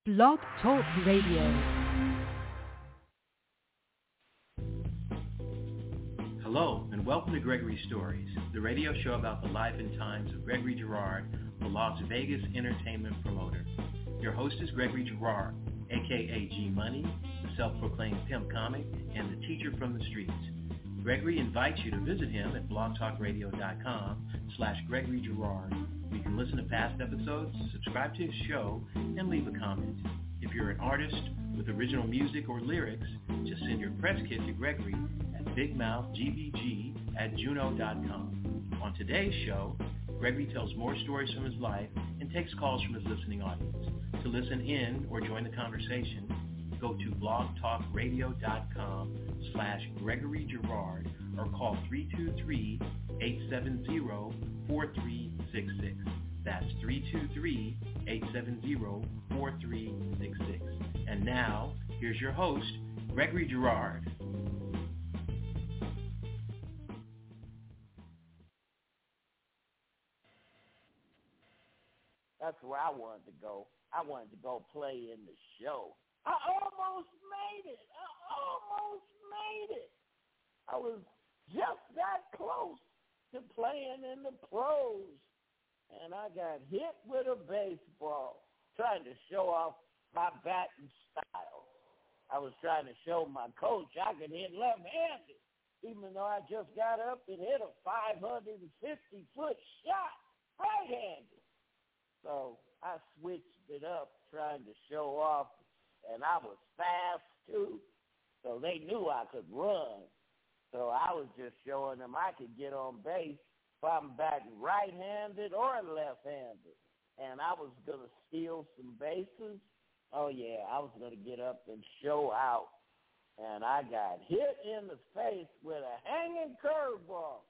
Blog Talk Radio. Hello, and welcome to Gregory Stories, the radio show about the life and times of Gregory Girard, the Las Vegas entertainment promoter. Your host is Gregory Girard, a.k.a. G-Money, the self-proclaimed pimp comic, and the teacher from the streets. Gregory invites you to visit him at blogtalkradio.com/Gregory Girard. You can listen to past episodes, subscribe to his show, and leave a comment. If you're an artist with original music or lyrics, just send your press kit to Gregory at bigmouthgbg@juno.com. On today's show, Gregory tells more stories from his life and takes calls from his listening audience. To listen in or join the conversation, go to blogtalkradio.com/Gregory Girard or call 323-870-4366. That's 323-870-4366. And now, here's your host, Gregory Girard. That's where I wanted to go. I wanted to go play in the show. I almost made it. I was just that close to playing in the pros. And I got hit with a baseball, trying to show off my batting style. I was trying to show my coach I could hit left-handed, even though I just got up and hit a 550-foot shot right-handed. So I switched it up, trying to show off, and I was fast, too. So they knew I could run. So I was just showing them I could get on base if I'm batting right-handed or left-handed. And I was going to steal some bases. Oh, yeah, I was going to get up and show out. And I got hit in the face with a hanging curveball.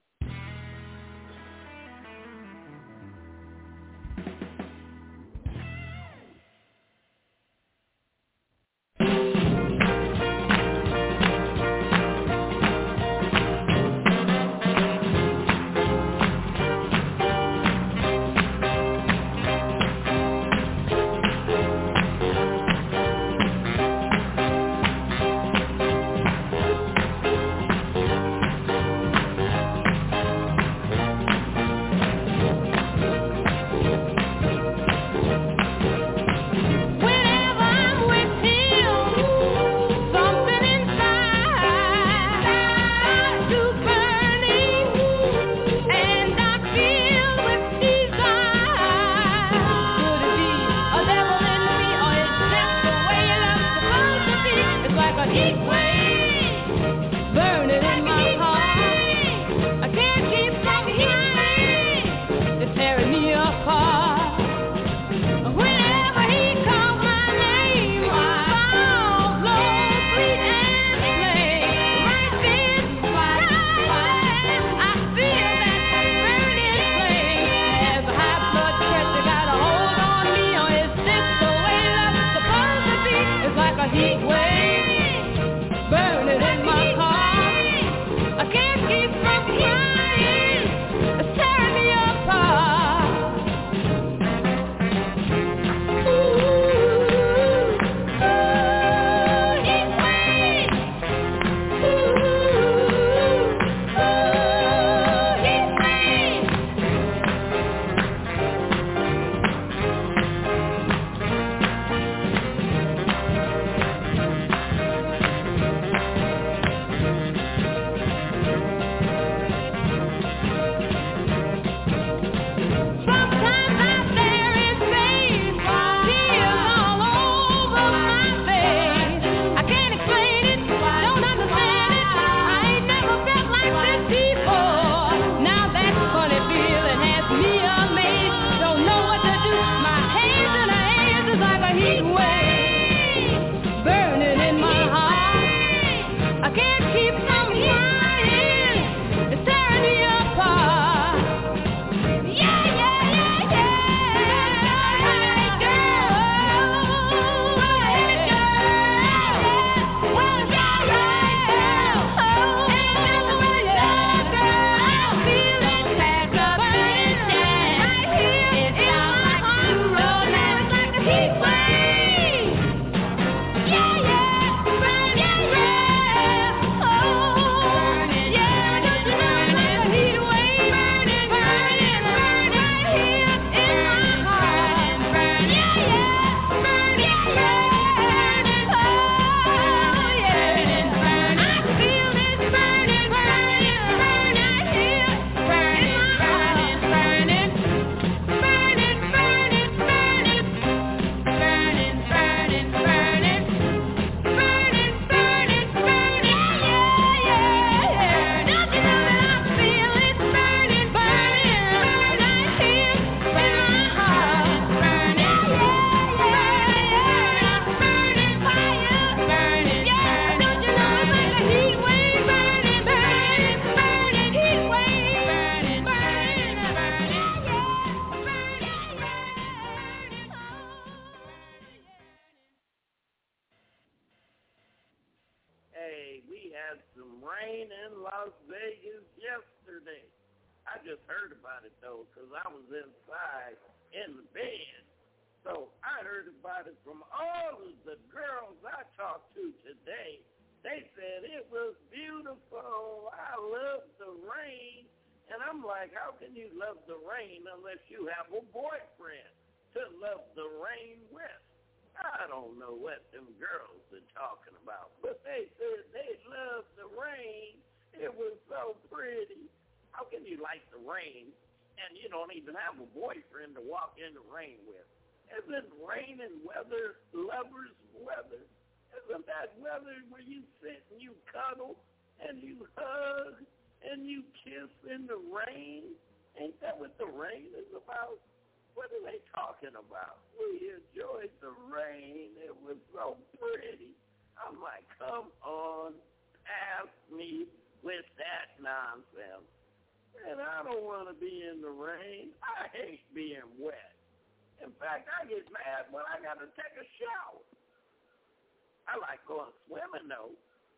had some rain in Las Vegas yesterday. I just heard about it, though, because I was inside in the bed. So I heard about it from all of the girls I talked to today. They said it was beautiful. I love the rain. And I'm like, how can you love the rain unless you have a boyfriend to love the rain with? I don't know what them girls are talking about, but they said they loved the rain. It was so pretty. How can you like the rain and you don't even have a boyfriend to walk in the rain with? Isn't rain and weather lovers' weather? Isn't that weather where you sit and you cuddle and you hug and you kiss in the rain? Ain't that what the rain is about? What are they talking about? We enjoyed the rain. It was so pretty. I'm like, come on, pass me with that nonsense. And I don't want to be in the rain. I hate being wet. In fact, I get mad when I got to take a shower. I like going swimming, though.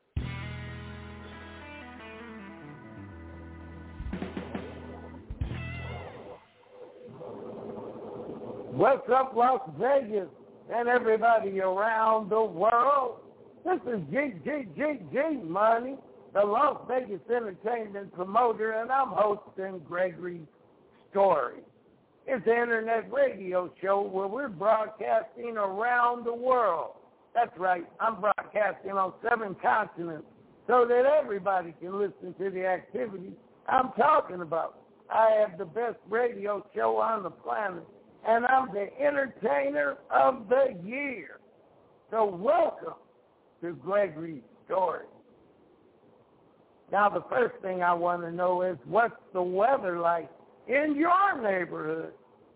What's up, Las Vegas, and everybody around the world? This is G Money, the Las Vegas entertainment promoter, and I'm hosting Gregory's Story. It's an internet radio show where we're broadcasting around the world. That's right, I'm broadcasting on 7 continents so that everybody can listen to the activities I'm talking about. I have the best radio show on the planet, and I'm the entertainer of the year. So welcome to Gregory's Story. Now, the first thing I want to know is, what's the weather like in your neighborhood?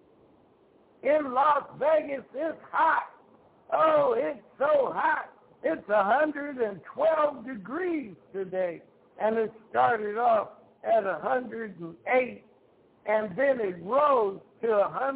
In Las Vegas, it's hot. Oh, it's so hot. It's 112 degrees today, and it started off at 108, and then it rose to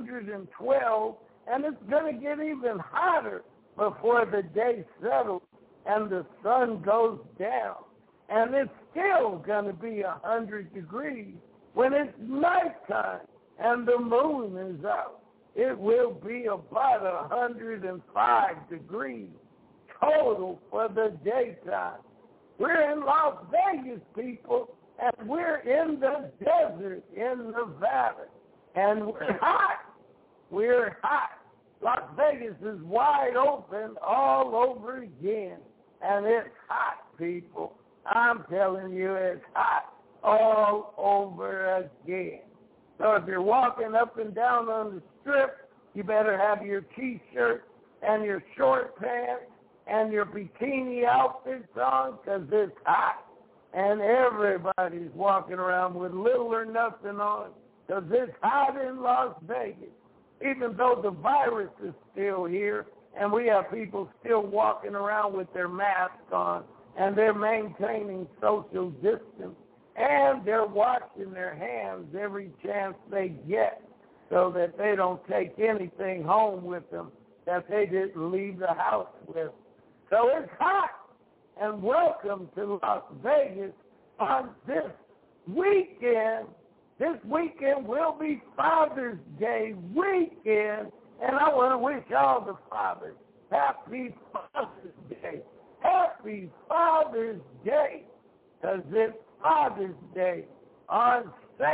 112, and it's going to get even hotter before the day settles and the sun goes down. And it's still going to be 100 degrees when it's nighttime and the moon is out. It will be about 105 degrees total for the daytime. We're in Las Vegas, people, and we're in the desert in Nevada. And we're hot. We're hot. Las Vegas is wide open all over again. And it's hot, people. I'm telling you, it's hot all over again. So if you're walking up and down on the strip, you better have your T-shirt and your short pants and your bikini outfits on, because it's hot. And everybody's walking around with little or nothing on, because it's hot in Las Vegas. Even though the virus is still here, and we have people still walking around with their masks on, and they're maintaining social distance, and they're washing their hands every chance they get so that they don't take anything home with them that they didn't leave the house with. So it's hot, and welcome to Las Vegas on this weekend. This weekend will be Father's Day weekend, and I want to wish all the fathers happy Father's Day. Happy Father's Day, because it's Father's Day on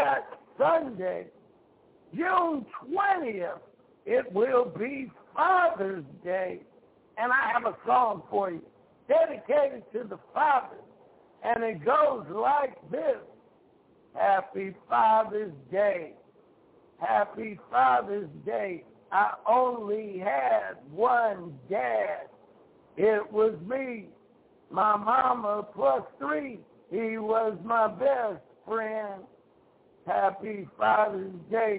Sunday, June 20th. It will be Father's Day, and I have a song for you dedicated to the fathers, and it goes like this. Happy Father's Day. Happy Father's Day. I only had one dad. It was me, my mama plus 3. He was my best friend. Happy Father's Day.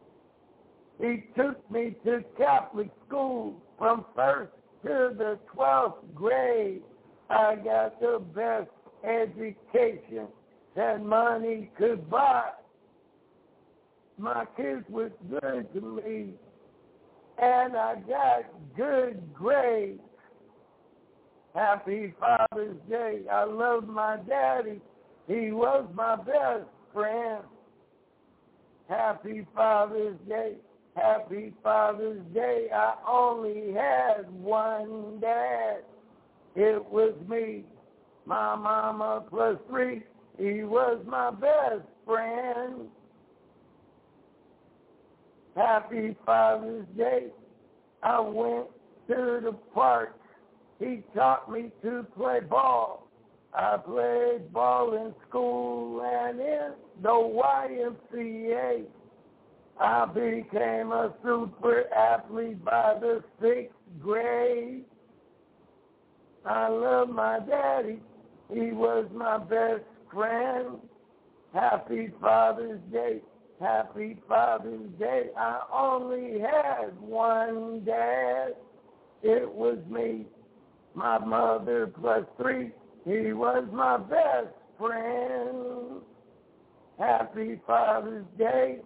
He took me to Catholic school from 1st to the 12th grade. I got the best education that money could buy. My kids were good to me, and I got good grades. Happy Father's Day. I love my daddy. He was my best friend. Happy Father's Day. Happy Father's Day. I only had one dad. It was me, my mama plus 3. He was my best friend. Happy Father's Day. I went to the park. He taught me to play ball. I played ball in school and in the YMCA. I became a super athlete by the 6th grade. I love my daddy. He was my best friend. Happy Father's Day. Happy Father's Day. I only had one dad. It was me, my mother plus 3. He was my best friend. Happy Father's Day.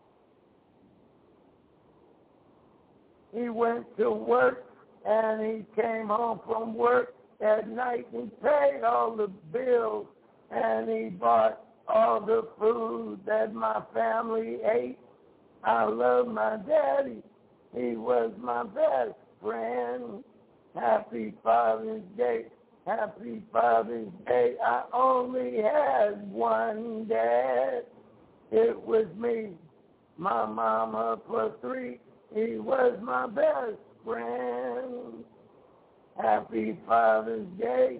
He went to work and he came home from work at night and paid all the bills and he bought all the food that my family ate. I love my daddy. He was my best friend. Happy Father's Day. Happy Father's Day. I only had one dad. It was me, my mama plus 3. He was my best friend. Happy Father's Day.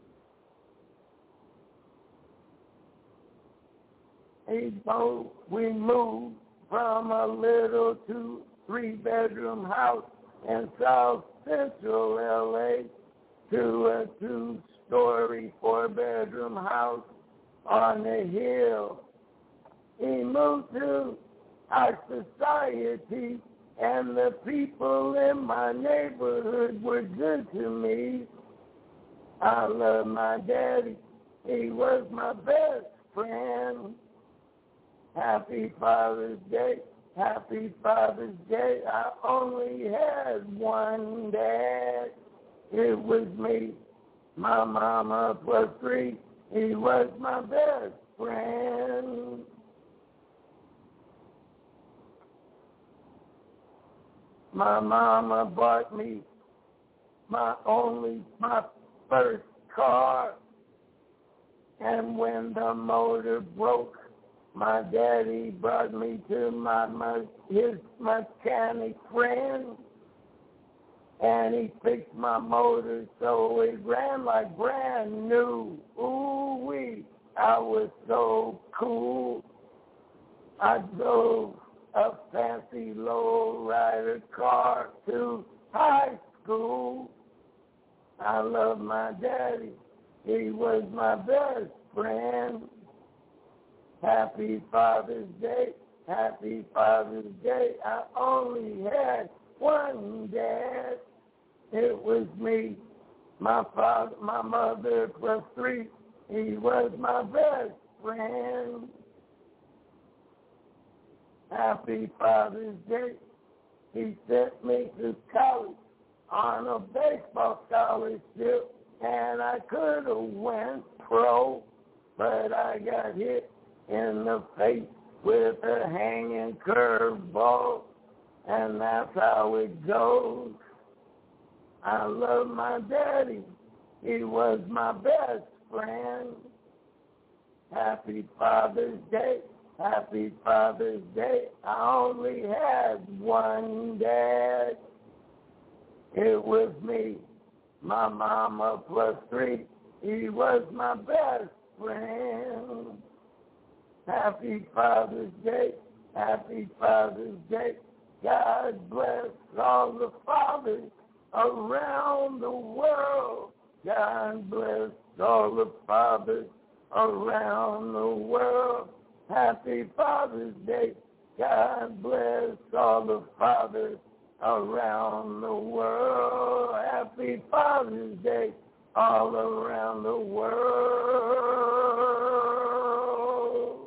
We moved from a little 2-3-bedroom house in South Central LA to a 2-story 4-bedroom house on the hill. He moved to our society, and the people in my neighborhood were good to me. I love my daddy. He was my best friend. Happy Father's Day. Happy Father's Day. I only had one dad. It was me, my mama plus 3. He was my best friend. My mama bought me my first car. And when the motor broke, my daddy brought me to his mechanic friend. And he fixed my motor so it ran like brand new. Ooh-wee, I was so cool. I drove a fancy low-rider car to high school. I love my daddy. He was my best friend. Happy Father's Day. Happy Father's Day. I only had one dad. It was me, my mother plus 3. He was my best friend. Happy Father's Day. He sent me to college on a baseball scholarship, and I could have went pro, but I got hit in the face with a hanging curveball, and that's how it goes. I love my daddy. He was my best friend. Happy Father's Day. Happy Father's Day. I only had one dad. It was me, my mama plus 3. He was my best friend. Happy Father's Day. Happy Father's Day. God bless all the fathers around the world. God bless all the fathers around the world. Happy Father's Day. God bless all the fathers around the world. Happy Father's Day all around the world.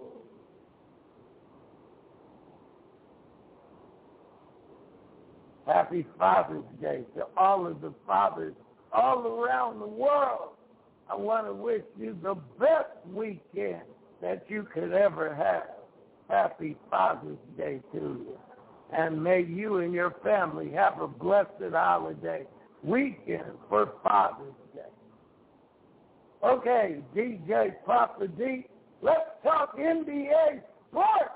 Happy Father's Day to all of the fathers all around the world, I want to wish you the best weekend that you could ever have. Happy Father's Day to you. And may you and your family have a blessed holiday weekend for Father's Day. Okay, DJ Papa D, let's talk NBA sports.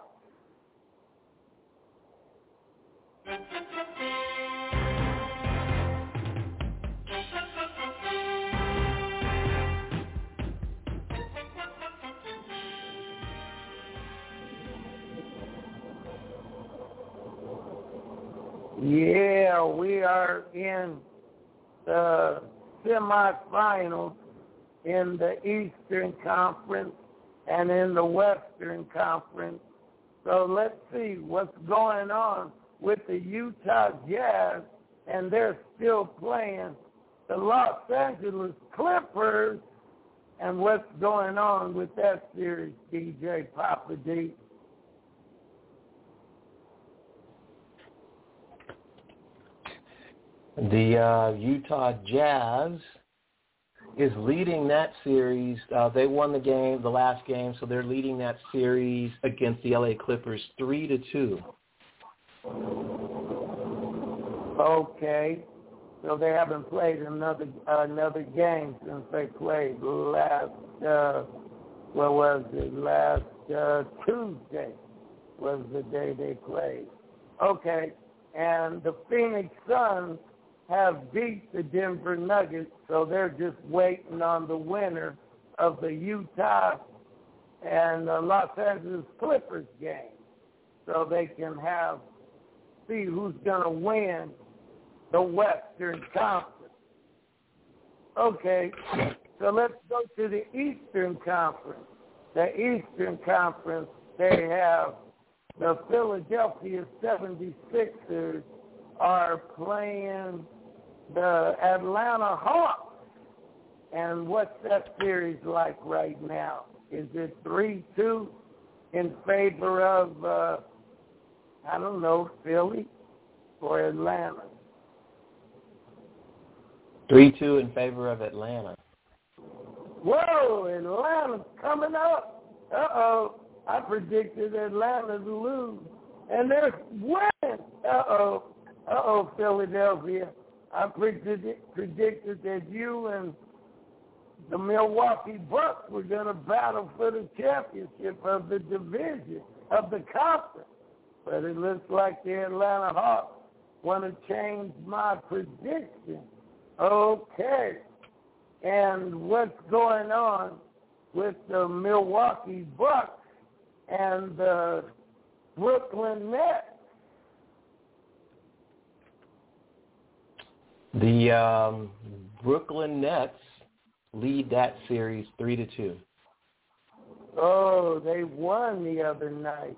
Yeah, we are in the semifinals in the Eastern Conference and in the Western Conference. So let's see what's going on with the Utah Jazz, and they're still playing the Los Angeles Clippers, and what's going on with that series, DJ Papa D. The Utah Jazz is leading that series. They won the last game, so they're leading that series against the LA Clippers 3-2. Okay, so they haven't played another game since they played last. Last Tuesday was the day they played. Okay, and the Phoenix Suns have beat the Denver Nuggets, so they're just waiting on the winner of the Utah and the Los Angeles Clippers game, so they can see who's going to win the Western Conference. Okay, so let's go to the Eastern Conference. The Eastern Conference, they have the Philadelphia 76ers are playing the Atlanta Hawks. And what's that series like right now? Is it 3-2 in favor of, Philly or Atlanta? 3-2 in favor of Atlanta. Whoa, Atlanta's coming up. Uh-oh. I predicted Atlanta to lose, and they're winning. Uh-oh, Philadelphia. I predicted that you and the Milwaukee Bucks were going to battle for the championship of the division, of the conference. But it looks like the Atlanta Hawks want to change my prediction. Okay. And what's going on with the Milwaukee Bucks and the Brooklyn Nets? The Brooklyn Nets lead that series 3-2. Oh, they won the other night.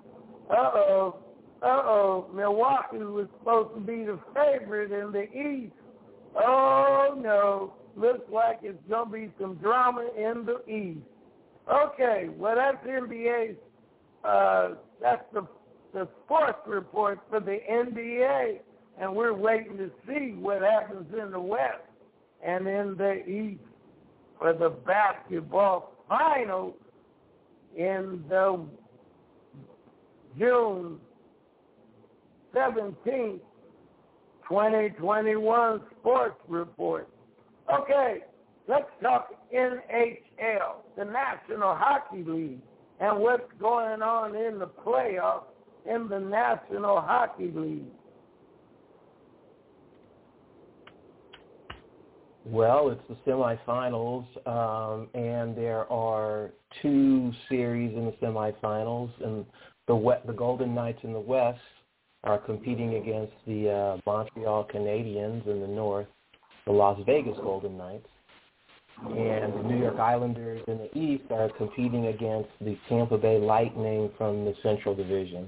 Uh-oh. Milwaukee was supposed to be the favorite in the East. Oh, no. Looks like it's going to be some drama in the East. Okay, well, that's NBA. That's the sports report for the NBA, and we're waiting to see what happens in the West and in the East for the basketball finals in the June 17th, 2021 sports report. Okay, let's talk NHL, the National Hockey League, and what's going on in the playoffs in the National Hockey League. Well, it's the semifinals, and there are two series in the semifinals, and the Golden Knights in the West are competing against the Montreal Canadiens in the North, the Las Vegas Golden Knights, and the New York Islanders in the East are competing against the Tampa Bay Lightning from the Central Division.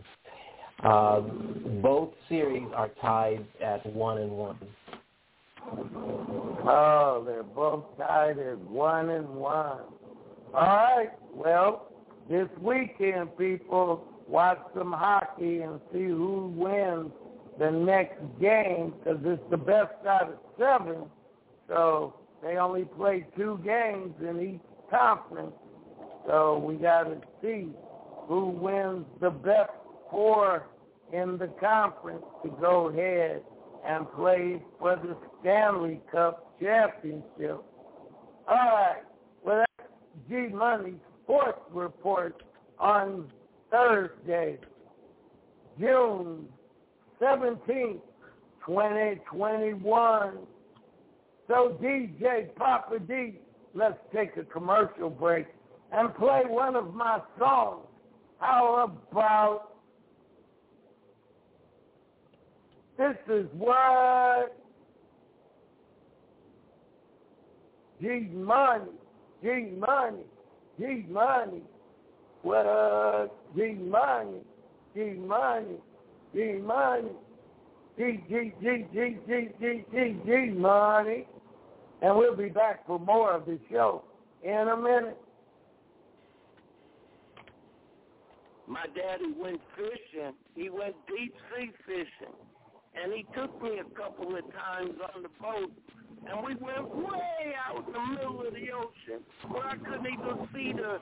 Both series are tied at 1-1. Oh, they're both tied at 1-1. All right, well, this weekend, people, watch some hockey and see who wins the next game, because it's the best out of 7. So They only play 2 games in each conference, so we got to see who wins the best 4 in the conference to go ahead and play for the Stanley Cup Championship. All right, well, that's G-Money Sports Report on Thursday, June 17th, 2021. So DJ Papa D, let's take a commercial break and play one of my songs. How about This Is What? G-Money, G-Money, G-Money. What up? G-Money, G-Money, G-Money. G-Money. And we'll be back for more of the show in a minute. My daddy went fishing. He went deep sea fishing. And he took me a couple of times on the boat. And we went way out in the middle of the ocean where I couldn't even see the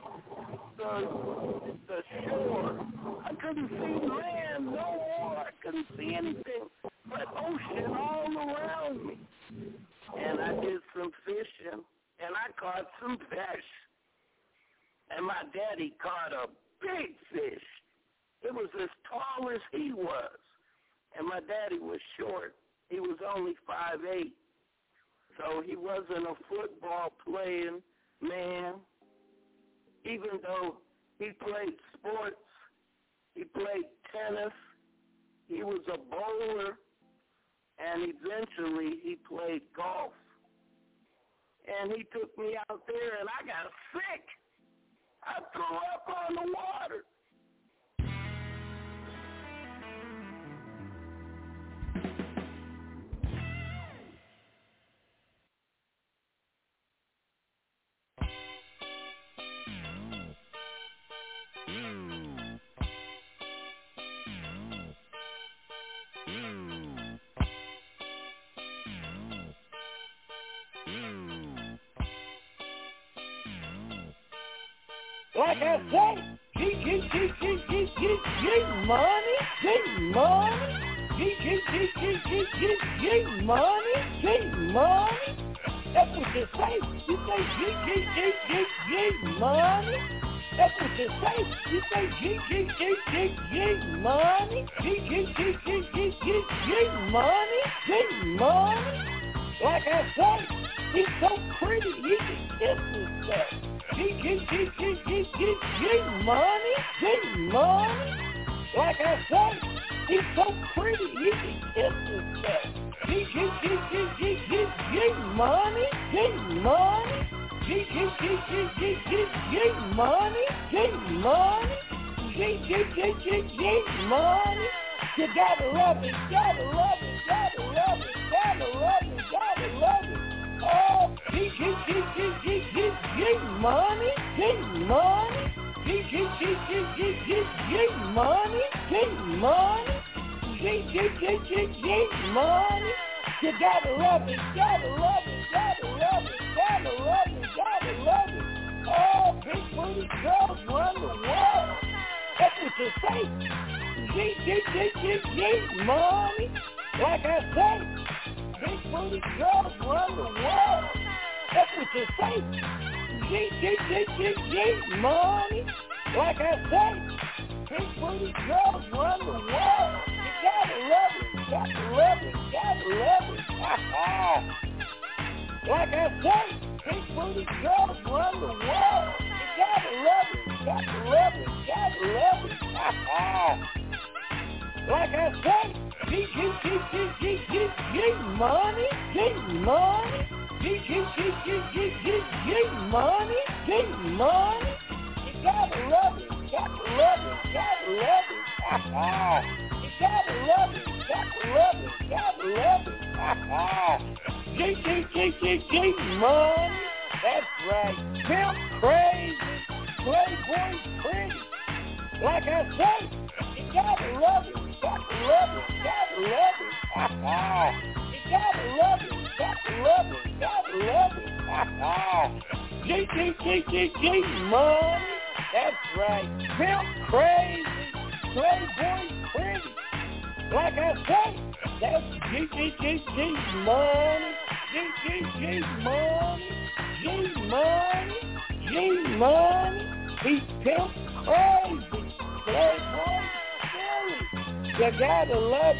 shore. I couldn't see land no more. I couldn't see anything but ocean all around me. And I did some fishing, and I caught some fish. And my daddy caught a big fish. It was as tall as he was. And my daddy was short. He was only 5'8". So he wasn't a football playing man. Even though he played sports, he played tennis, he was a bowler, and eventually he played golf. And he took me out there, and I got sick. I threw up on the water. Like I say, G-money, G-money, G-money, G-money. That's what you say. You say G-money. That's what you say. You say G-money, G-money, G-money. Like I say, he's so pretty, he can kiss himself. G-money, G-money. Like I say, he's so pretty, he can kiss himself. G-money, G-money. G-money, G-money. G-money. You gotta love it, gotta love it, gotta love it, gotta love it, gotta love it. Oh, G-money, G-money, G-money, G-money, G-money. You gotta love it, gotta love it, gotta love it, gotta love it, gotta love it. Oh, big booty girls run the world. That's what you say. G-money. Like I say, big booty girls run the world. That's what you say. G-money. Like I say, big booty girls run the world. You gotta love it, gotta love it, gotta love it. Like I say, big booty girls run the world. You gotta love it, gotta love it, gotta love it. Like I say, G-money, G-money. G-money, G-money. You gotta love it, gotta love it, gotta love it. You gotta love it, gotta love it, gotta love it. G-money. That's right. Pimp crazy, playboy pretty. Like I say, you gotta love it, gotta love it, gotta love it. You gotta love it, gotta love it, gotta love it. G money. That's right. Pimp crazy. Playboy pretty. Like I say, that's G money. G money. G money. He pimp crazy. Playboy silly. You gotta love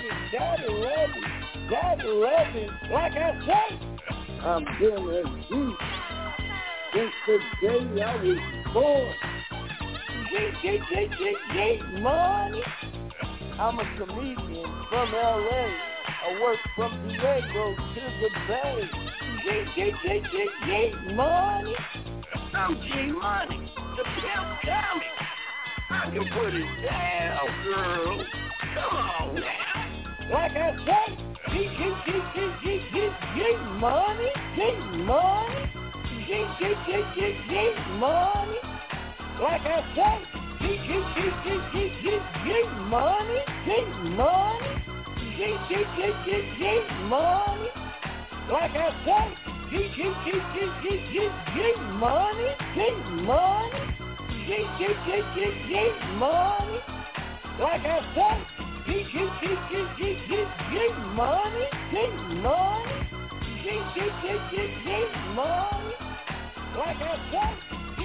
it. Like I say, I'm doing a G since the day I was born. G money. I'm a comedian from L.A. I work from Diego to the Bay. G money. I'm G money. The pimp coming. I can put it down, girl. Come on now. Like I say, G money. G money. Like I say, G money. Money. Like I say, G money. Money. Like I say, money. Money. Like I say,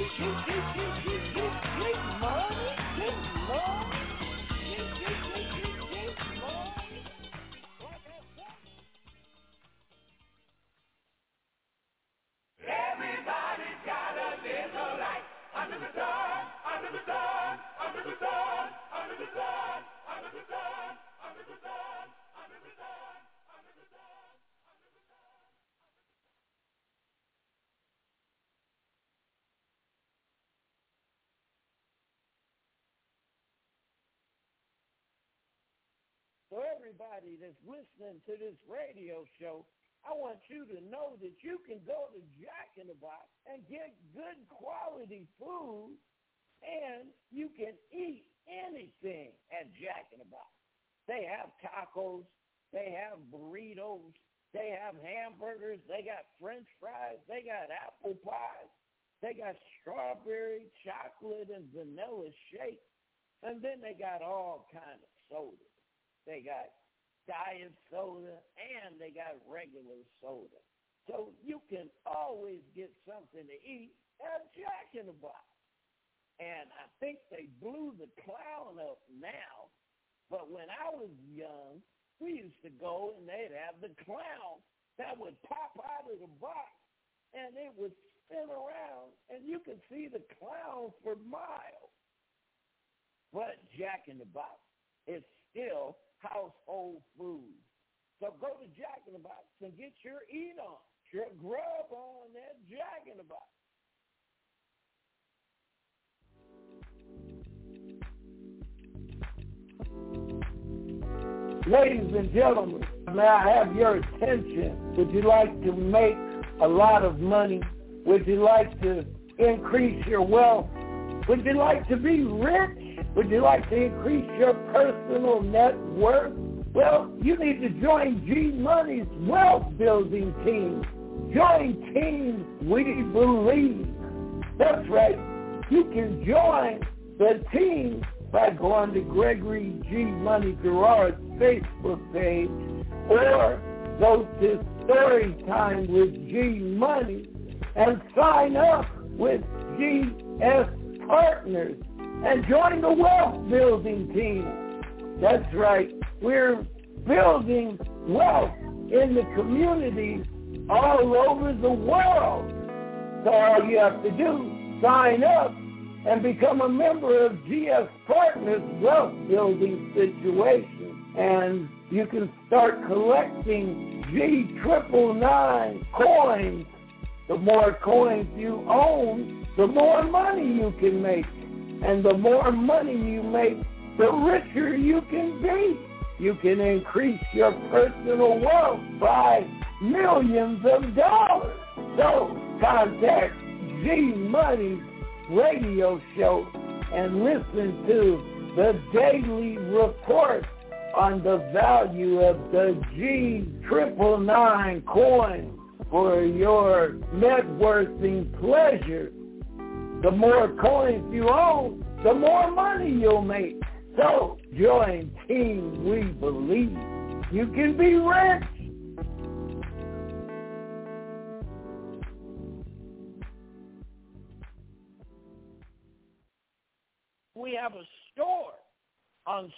Everybody's got a little light under the sun, under the sun, under the sun, under the sun, under the sun, under the sun, under the sun, under the sun. So everybody that's listening to this radio show, I want you to know that you can go to Jack in the Box and get good quality food, and you can eat anything at Jack in the Box. They have tacos, they have burritos, they have hamburgers, they got French fries, they got apple pies, they got strawberry, chocolate, and vanilla shake, and then they got all kinds of sodas. They got diet soda, and they got regular soda. So you can always get something to eat at Jack in the Box. And I think they blew the clown up now, but when I was young, we used to go and they'd have the clown that would pop out of the box, and it would spin around, and you could see the clown for miles. But Jack in the Box is still household food. So go to Jack in the Box and get your eat on, your grub on at Jack in the Box. Ladies and gentlemen, may I have your attention? Would you like to make a lot of money? Would you like to increase your wealth? Would you like to be rich? Would you like to increase your personal net worth? Well, you need to join G Money's wealth building team. Join Team We Believe. That's right. You can join the team by going to Gregory G. Money Gerard's Facebook page, or go to Storytime with G Money and sign up with GS Partners and join the wealth building team. That's right. We're building wealth in the community all over the world. So all you have to do, sign up and become a member of GS Partners Wealth Building Situation. And you can start collecting G999 coins. The more coins you own, the more money you can make. And the more money you make, the richer you can be. You can increase your personal wealth by millions of dollars. So contact G Money's radio show and listen to the daily report on the value of the G999 coin. for your networking pleasure. The more coins you own, the more money you'll make. So join Team We Believe. You can be rich. We have a store on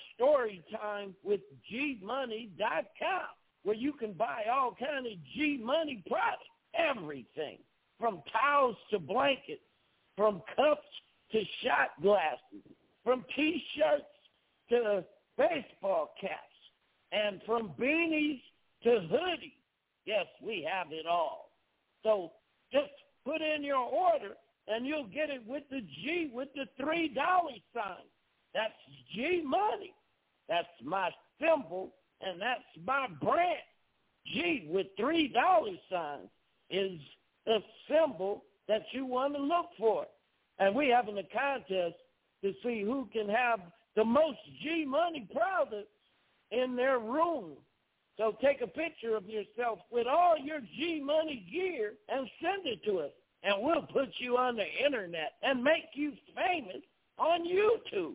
StoryTimeWithGMoney.com where you can buy all kind of G Money products, everything from towels to blankets, from cups to shot glasses, from T-shirts to baseball caps, and from beanies to hoodies. Yes, we have it all. So just put in your order, and you'll get it with the G with the $3 sign. That's G Money. That's my symbol, and that's my brand. G with $3 signs is the symbol that you want to look for. And we're having a contest to see who can have the most G Money products in their room. So take a picture of yourself with all your G Money gear and send it to us. And we'll put you on the internet and make you famous on YouTube.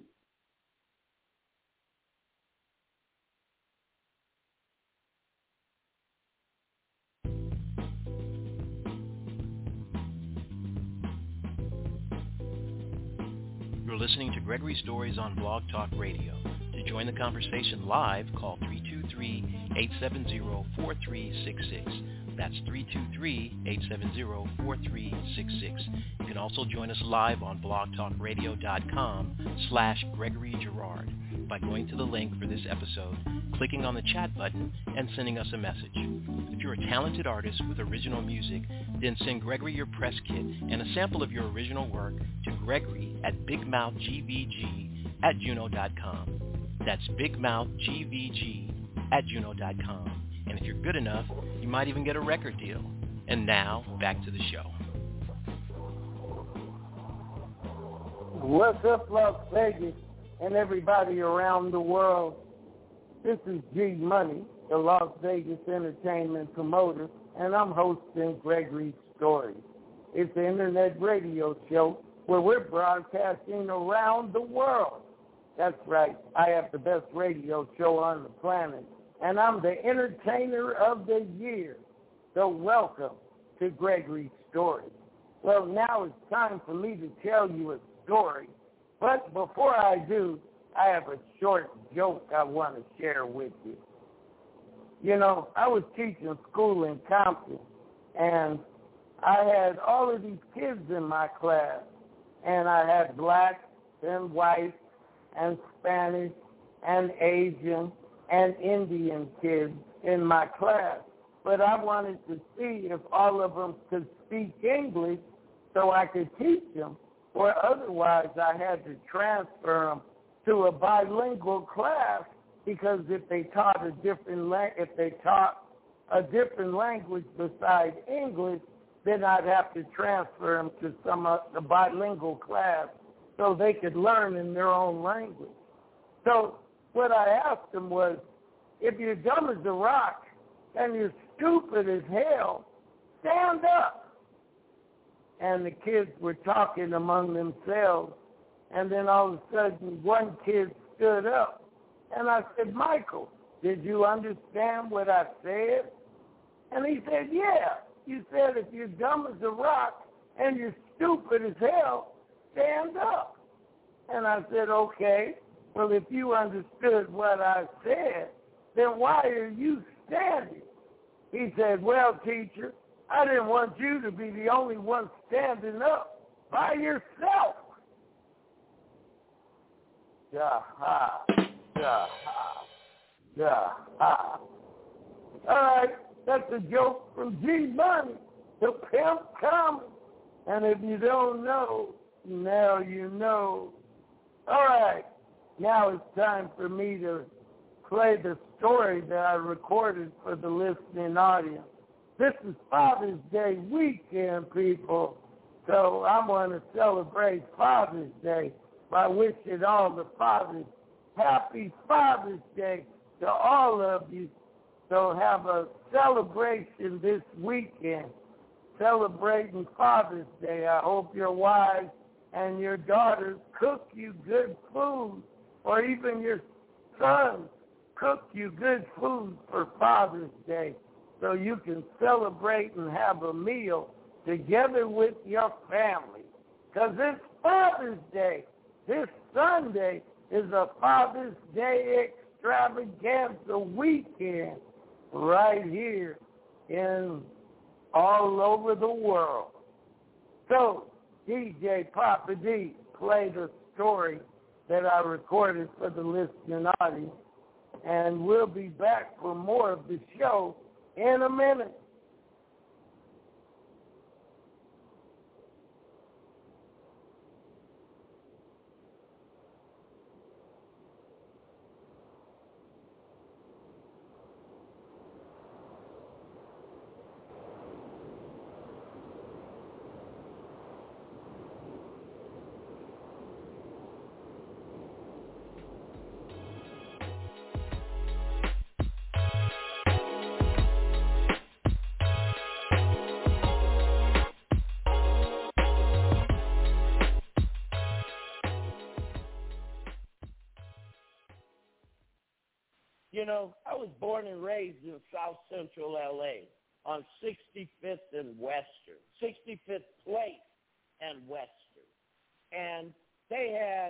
You're listening to Gregory Stories on Blog Talk Radio. To join the conversation live, call 323-870-4366. That's 323-870-4366. You can also join us live on blogtalkradio.com/Gregory Girard by going to the link for this episode, clicking on the chat button, and sending us a message. If you're a talented artist with original music, then send Gregory your press kit and a sample of your original work to Gregory@BigMouthGVG@Juno.com. That's BigMouthGVG@Juno.com. And if you're good enough, you might even get a record deal. And now, back to the show. What's up, Las Vegas, and everybody around the world? This is G Money, the Las Vegas entertainment promoter, and I'm hosting Gregory Stories. It's an internet radio show where we're broadcasting around the world. That's right. I have the best radio show on the planet, and I'm the entertainer of the year. So welcome to Gregory Stories. Well, now it's time for me to tell you a story. But before I do, I have a short joke I want to share with you. You know, I was teaching school in Compton, and I had all of these kids in my class, and I had blacks and whites and Spanish and Asian and Indian kids in my class. But I wanted to see if all of them could speak English so I could teach them, or otherwise I had to transfer them to a bilingual class, because if they taught a different language besides English, then I'd have to transfer them to the bilingual class so they could learn in their own language. So what I asked them was, if you're dumb as a rock and you're stupid as hell, stand up. And the kids were talking among themselves, and then all of a sudden one kid stood up. And I said, Michael, did you understand what I said? And he said, yeah. You said if you're dumb as a rock and you're stupid as hell, stand up. And I said, okay, well, if you understood what I said, then why are you standing? He said, well, teacher, I didn't want you to be the only one standing up by yourself. Ja-ha, ja-ha, ja-ha. All right, that's a joke from G Money, the pimp comedy. And if you don't know, now you know. All right, now it's time for me to play the story that I recorded for the listening audience. This is Father's Day weekend, people, so I want to celebrate Father's Day by wishing all the fathers happy Father's Day to all of you. So have a celebration this weekend, celebrating Father's Day. I hope your wives and your daughters cook you good food, or even your sons cook you good food for Father's Day, so you can celebrate and have a meal together with your family. Because it's Father's Day. This Sunday is a Father's Day extravaganza weekend right here in all over the world. So DJ Papa D played a story that I recorded for the listening audience, and we'll be back for more of the show in a minute. You know, I was born and raised in South Central L.A. on 65th and Western, 65th Place and Western. And they had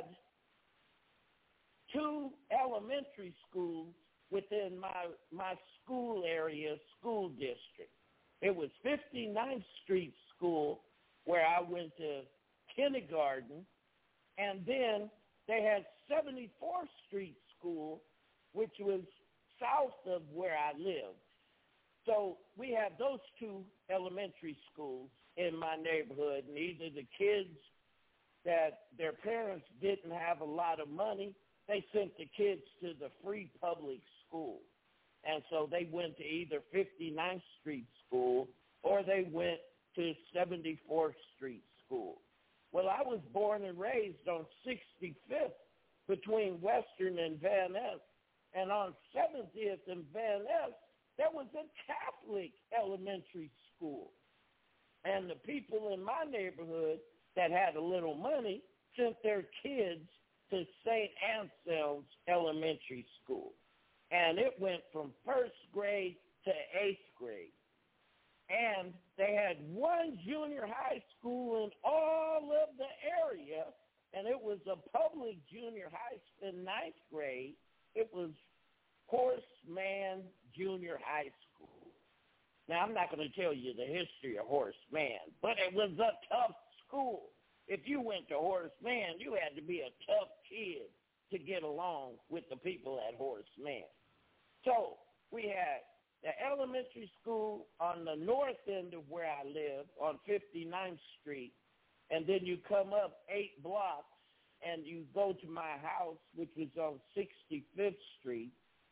two elementary schools within my school area, school district. It was 59th Street School, where I went to kindergarten, and then they had 74th Street School, which was south of where I lived. So we have those two elementary schools in my neighborhood, and either the kids that their parents didn't have a lot of money, they sent the kids to the free public school. And so they went to either 59th Street School or they went to 74th Street School. Well, I was born and raised on 65th between Western and Van Ness. And on 70th and Van Ness, there was a Catholic elementary school. And the people in my neighborhood that had a little money sent their kids to St. Anselm's Elementary School. And it went from first grade to eighth grade. And they had one junior high school in all of the area, and it was a public junior high school in ninth grade. It was Horace Mann Junior High School. Now, I'm not going to tell you the history of Horace Mann, but it was a tough school. If you went to Horace Mann, you had to be a tough kid to get along with the people at Horace Mann. So we had the elementary school on the north end of where I live on 59th Street, and then you come up 8 blocks and you go to my house, which was on 65th Street,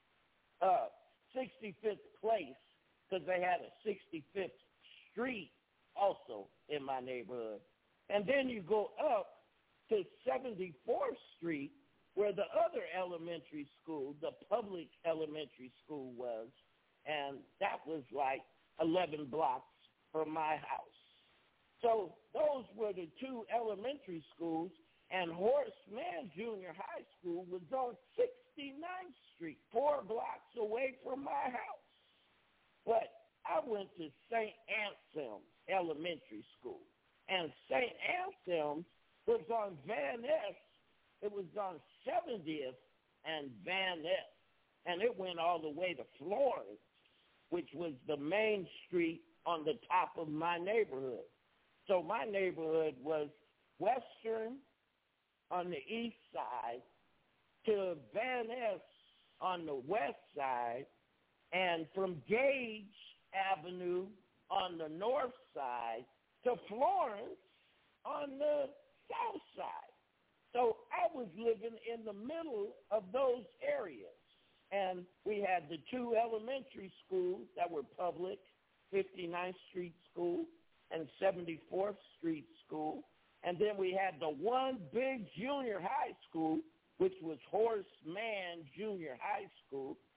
65th Place, because they had a 65th Street also in my neighborhood. And then you go up to 74th Street, where the other elementary school, the public elementary school was, and that was like 11 blocks from my house. So those were the two elementary schools, and Horace Mann Junior High School was on 69th Street, 4 blocks away from my house. But I went to St. Anselm's Elementary School, and St. Anselm's was on Van Ness. It was on 70th and Van Ness, and it went all the way to Florence, which was the main street on the top of my neighborhood. So my neighborhood was Western on the east side to Van Ness on the west side, and from Gage Avenue on the north side to Florence on the south side. So I was living in the middle of those areas. And we had the two elementary schools that were public, 59th Street School and 74th Street School. And then we had the one big junior high school, which was Horace Mann Junior High School.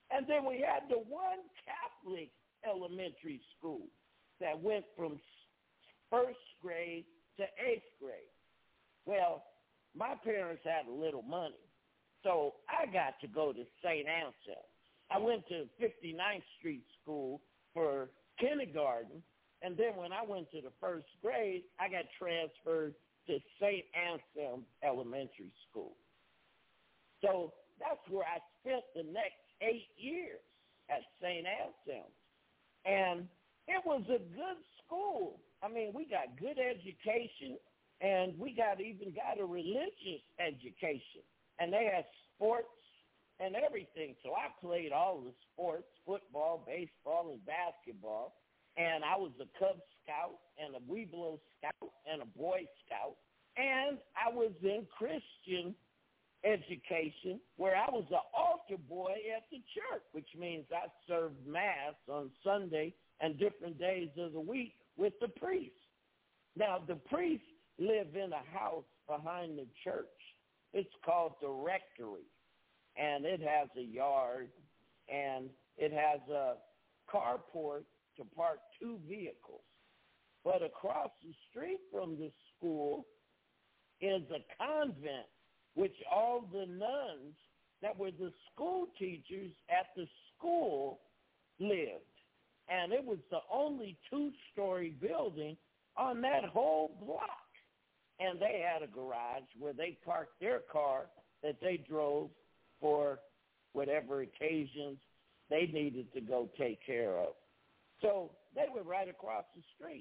And then we had the one Catholic elementary school that went from first grade to eighth grade. Well, my parents had a little money, so I got to go to St. Anselm. I went to 59th Street School for kindergarten, and then when I went to the first grade, I got transferred to St. Anselm Elementary School. So that's where I spent the next 8 years, at St. Anselm. And it was a good school. I mean, we got good education, and we even got a religious education. And they had sports and everything. So I played all the sports, football, baseball, and basketball. And I was a Cub Scout and a Weeblo Scout and a Boy Scout. And I was in Christian education where I was an altar boy at the church, which means I served Mass on Sunday and different days of the week with the priest. Now, the priests live in a house behind the church. It's called the rectory, and it has a yard, and it has a carport to park 2 vehicles. But across the street from the school is a convent, which all the nuns that were the school teachers at the school lived. And it was the only 2-story building on that whole block. And they had a garage where they parked their car that they drove for whatever occasions they needed to go take care of. So they were right across the street.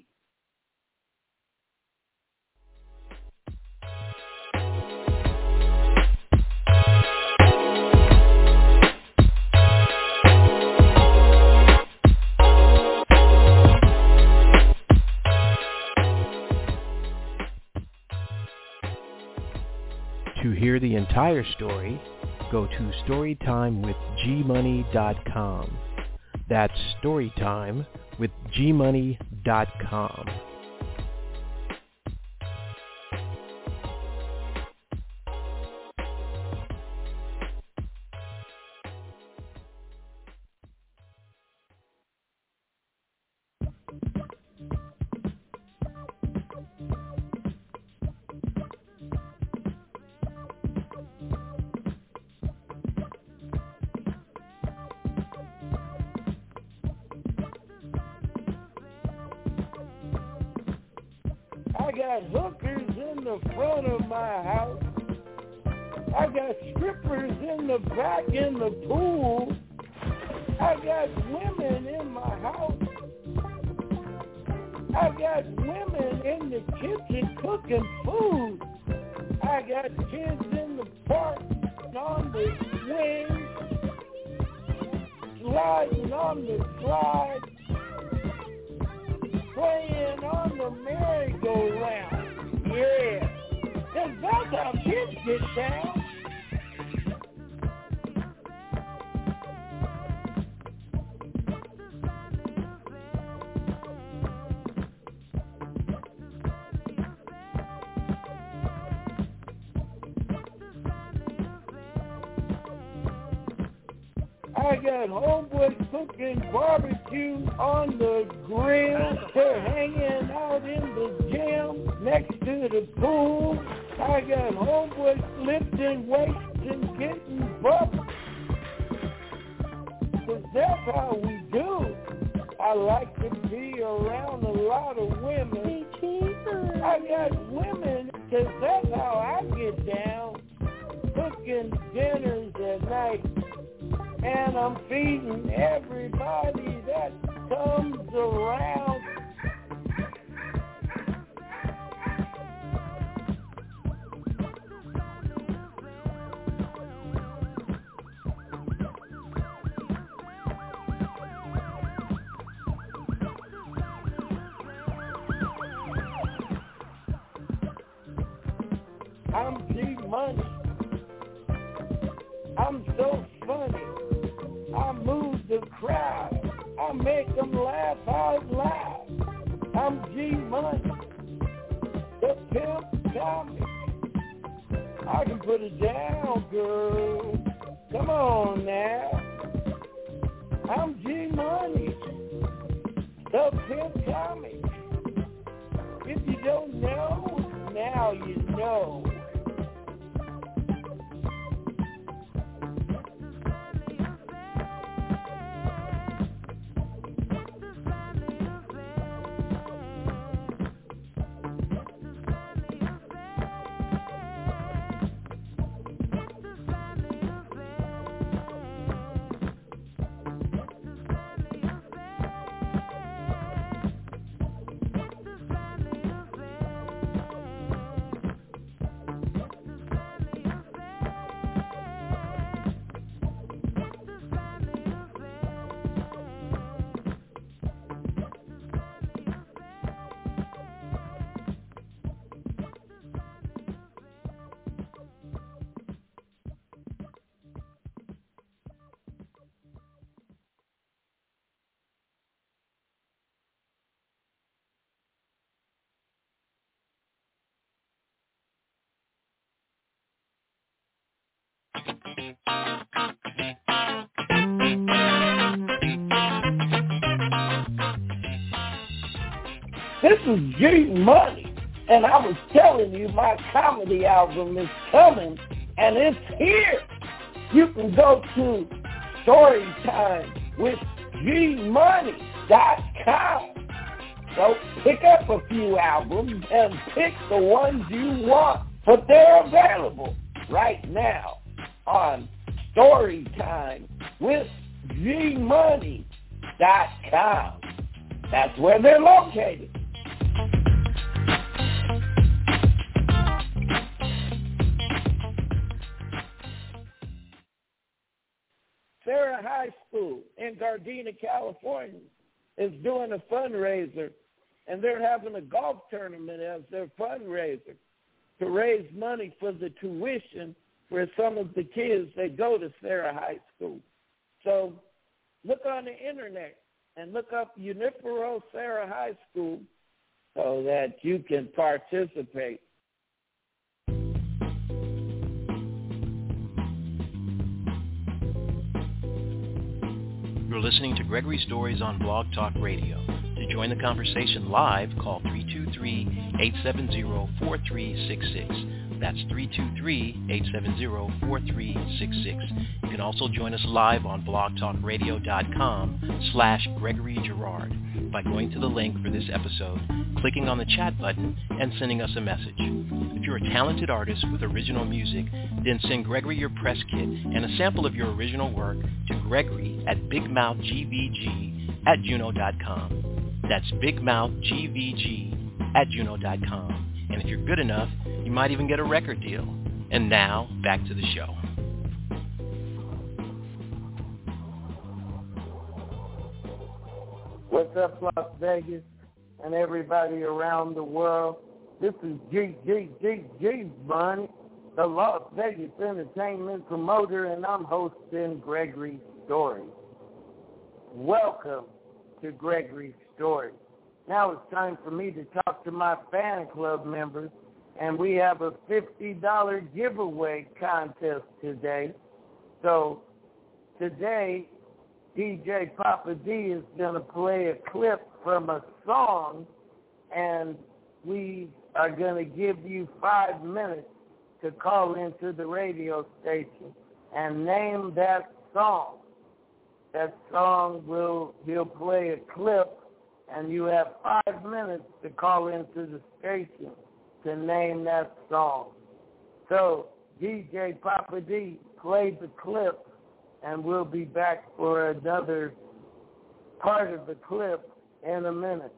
To hear the entire story, go to storytimewithgmoney.com. That's storytimewithgmoney.com. I got hookers in the front of my house. I got strippers in the back in the pool. I got women in my house. I got women in the kitchen cooking food. I got kids in the park on the swing, sliding on the slide, playing on the merry-go-round. Yeah, cause that's how kids get down. I got homeboys cooking barbecue on the grill. They're hanging out in the gym next to the pool. I got homeboys lifting weights and getting buffed. 'Cause that's how we do. I like to be around a lot of women. I got women 'cause that's how I get down. Cooking dinners at night. And I'm feeding everybody that comes around. I'm G-Money. I'm so funny. I move the crowd. I make them laugh out loud. I'm G-Money, the pimp comic. I can put it down, girl. Come on now. I'm G-Money, the Pimp Comic. If you don't know, now you know. This is G-Money, and I was telling you my comedy album is coming, and it's here. You can go to StorytimeWithGmoney.com. So pick up a few albums and pick the ones you want, but they're available right now on StorytimeWithGmoney.com. That's where they're located. Sarah High School in Gardena, California is doing a fundraiser, and they're having a golf tournament as their fundraiser to raise money for the tuition for some of the kids that go to Sarah High School. So look on the internet and look up Unifero Sarah High School so that you can participate. You're listening to Gregory Stories on Blog Talk Radio. To join the conversation live, call 323-870-4366. That's 323-870-4366. You can also join us live on blogtalkradio.com/Gregory Girard by going to the link for this episode, clicking on the chat button, and sending us a message. If you're a talented artist with original music, then send Gregory your press kit and a sample of your original work to Gregory at bigmouthgvg@juno.com. That's bigmouthgvg@juno.com. And if you're good enough, you might even get a record deal. And now, back to the show. What's up, Las Vegas, and everybody around the world? This is G-Money, the Las Vegas entertainment promoter, and I'm hosting Gregory Stories. Welcome to Gregory Stories. Now it's time for me to talk to my fan club members, and we have a $50 giveaway contest today. So today, DJ Papa D is going to play a clip from a song, and we are going to give you 5 minutes to call into the radio station and name that song. That song he'll play a clip, and you have 5 minutes to call into the station to name that song. So, DJ Papa D, play the clip, and we'll be back for another part of the clip in a minute.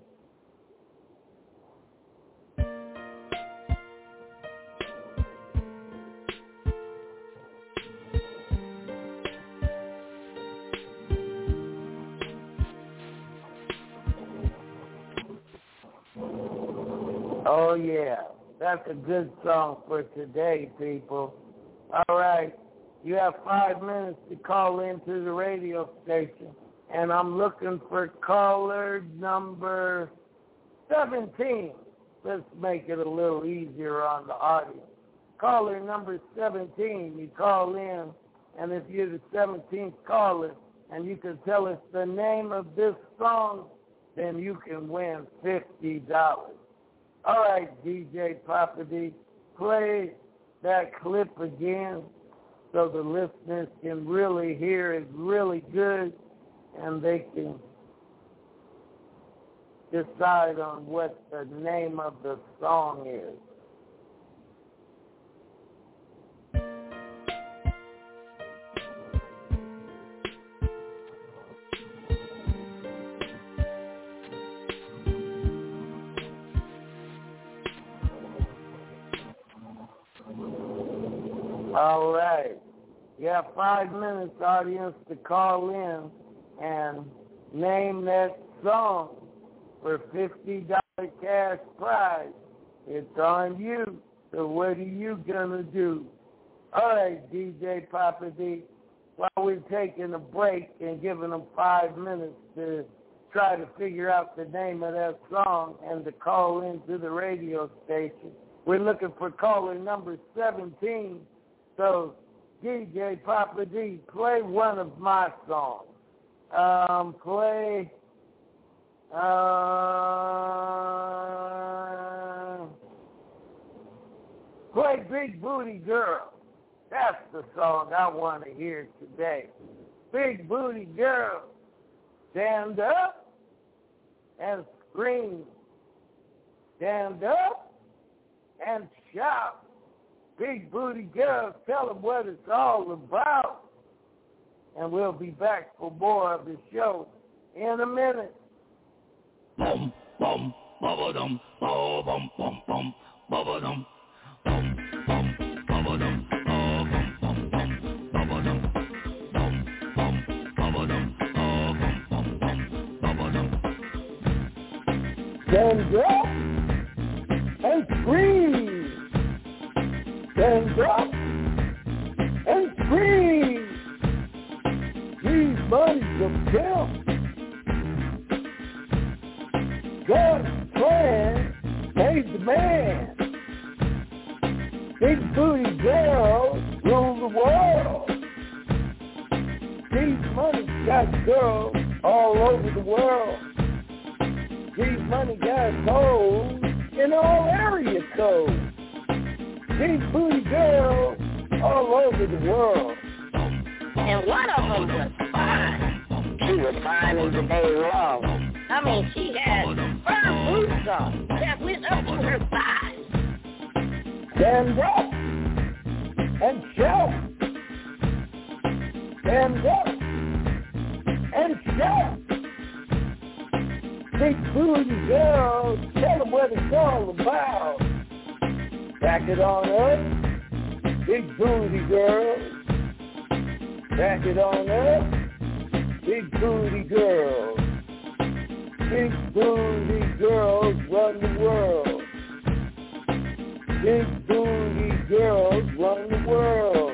Oh, yeah. That's a good song for today, people. All right. You have 5 minutes to call into the radio station, and I'm looking for caller number 17. Let's make it a little easier on the audience. Caller number 17, you call in, and if you're the 17th caller, and you can tell us the name of this song, then you can win $50. All right, DJ Papa D, play that clip again so the listeners can really hear it really good and they can decide on what the name of the song is. All right. You have 5 minutes, audience, to call in and name that song for $50 cash prize. It's on you. So what are you going to do? All right, DJ Papa D, while we're taking a break and giving them 5 minutes to try to figure out the name of that song and to call into the radio station, we're looking for caller number 17. So, DJ Papa D, play one of my songs. Play Big Booty Girl. That's the song I want to hear today. Big Booty Girl, stand up and scream. Stand up and shout. Big Booty Girl, tell them what it's all about. And we'll be back for more of the show in a minute. Bum, bum, ba-ba-dum, ba-bum, bum, bum, ba-ba-dum, bum, bum, ba-ba-dum, ba-bum, bum, bum, ba-ba-dum, bum, bum, ba-ba-dum, ba-bum, bum, bum, ba-ba-dum. Stand up and scream. Stand up and scream. These bodies of death. God's plan made the man. Big booty girls rule the world. These money got girls all over the world. These money got hoes in all area codes. These booty girls all over the world. And one of them was fine. She was fine as the day long. I mean, she had firm boots on that went up to her thighs. Stand up and shout. Stand up and shout. Big booty girls, tell them what it's all about. Back it on up, big booty girls. Back it on up, big booty girls. Big booty girls run the world. Big booty girls run the world.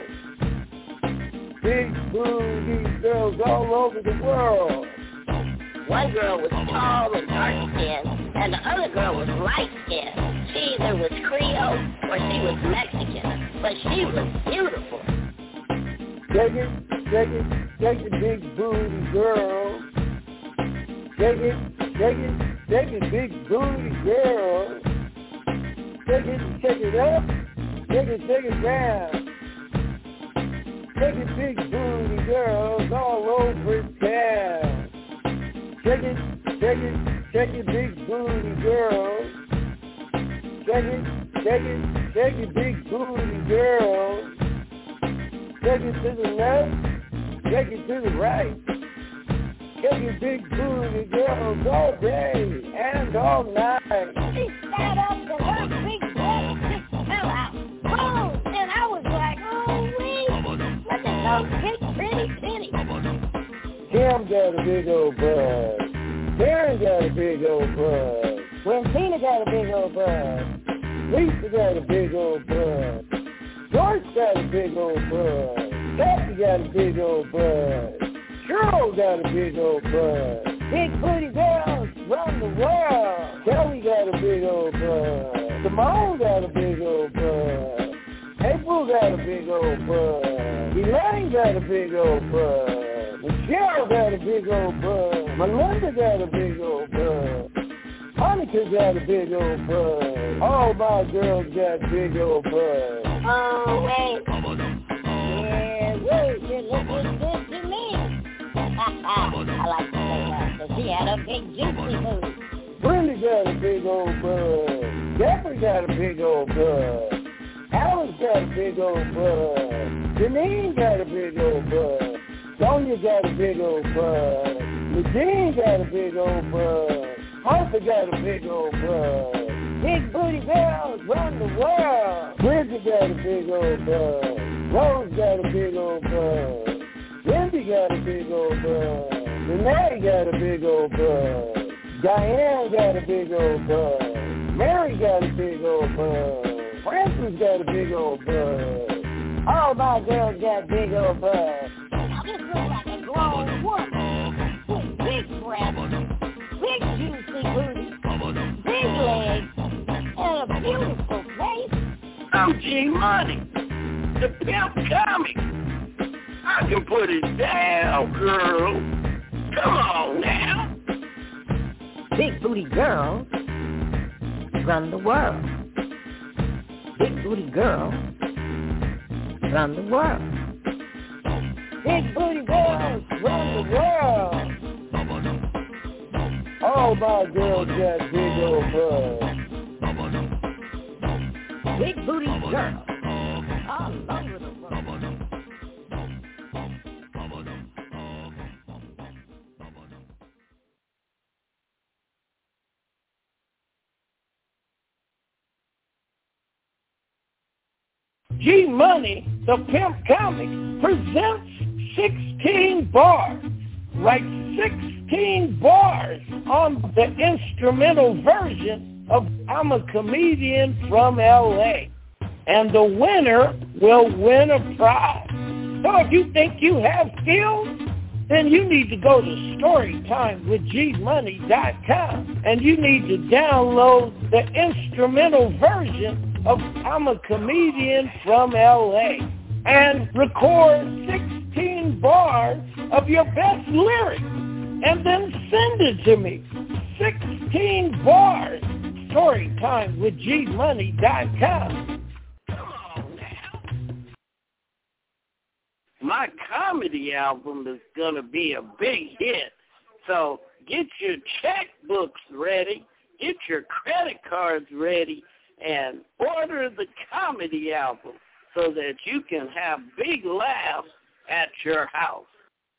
Big booty girls all over the world. One girl was tall and dark-skinned, and the other girl was light-skinned. She either was Creole or she was Mexican, but she was beautiful. Shake it, big booty girl. Shake it, big booty girl. Shake it up, shake it down. Shake it, big booty girls all over town. Shake it, big booty girls. Shake it, big booty girls. Shake it to the left, shake it to the right. Shake it, big booty girls all day and all night. She sat up and her big butt just fell out. Boom! And I was like, oh, wait, look at those big pretty titties. Kim got a big old butt. Karen got a big old butt. Wintina got a big old butt. Lisa got a big old butt. George got a big old butt. Kathy got a big old butt. Cheryl got a big old butt. Big booty girls run the world. Kelly got a big old butt. Simone got a big old butt. April got a big old butt. Elaine got a big old butt. Cheryl got a big old buzz. Melinda got a big old buzz. Monica got a big old buzz. All my girls got big old buzz. Oh, wait. Yeah, wait. It looks good to me. I like to say that because he had a big juicy booty. Brenda got a big old buzz. Jeffrey got a big old buzz. Alice got a big old buzz. Janine got a big old buzz. Sonia got a big old buzz. Nadine got a big old buzz. Martha got a big old buzz. Big booty girls run the world. Bridget got a big old buzz. Rose got a big old buzz. Wendy got a big old buzz. Renee got a big old buzz. Diane got a big old buzz. Mary got a big old buzz. Francis got a big old buzz. All my girls got big old buzz. Now this looks like a grown woman with big breasts, big juicy booty, big legs, and a beautiful face. I'm G-Money, the pimp comic. I can put it down, girl. Come on now. Big booty girls run the world. Big booty girls run the world. Big booty girls run the world. All my girls got big old buzz. Big booty girls all over the world. G-Money, the pimp comic, presents 16 bars. Write 16 bars on the instrumental version of I'm a Comedian from L.A. And the winner will win a prize. So if you think you have skills, then you need to go to StorytimeWithGMoney.com and you need to download the instrumental version of I'm a Comedian from L.A. and record 16 bars of your best lyrics and then send it to me. 16 bars. StorytimeWithGMoney.com. Come on now. My comedy album is going to be a big hit. So get your checkbooks ready, get your credit cards ready, and order the comedy album so that you can have big laughs at your house.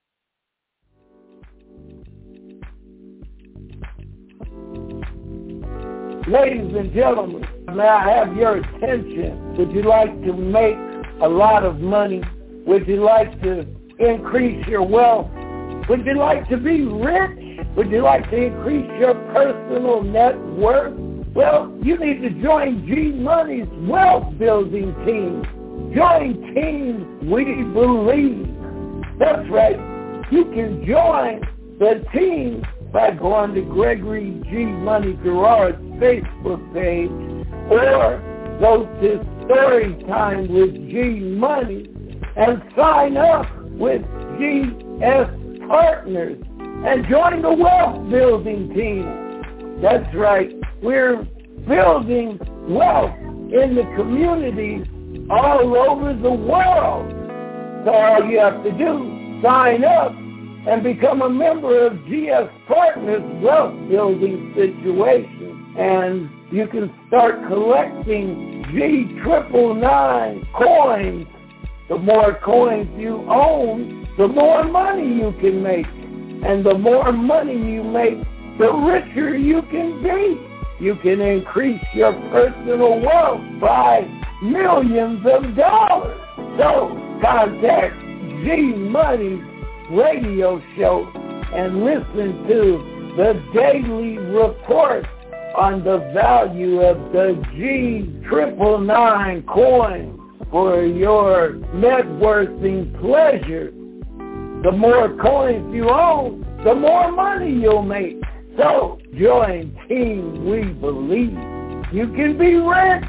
Ladies and gentlemen, may I have your attention? Would you like to make a lot of money? Would you like to increase your wealth? Would you like to be rich? Would you like to increase your personal net worth? Well, you need to join G-Money's wealth building team. Join Team We Believe. That's right. You can join the team by going to Gregory G. Money Gerard's Facebook page or go to Storytime with G-Money and sign up with GS Partners and join the wealth building team. That's right. We're building wealth in the communities all over the world. So all you have to do, sign up and become a member of GS Partners Wealth Building Situation. And you can start collecting G999 coins. The more coins you own, the more money you can make. And the more money you make, the richer you can be. You can increase your personal wealth by millions of dollars. So contact G-Money's radio show and listen to the daily report on the value of the G999 coin for your net worthing pleasure. The more coins you own, the more money you'll make. So join Team We Believe. You can be rich.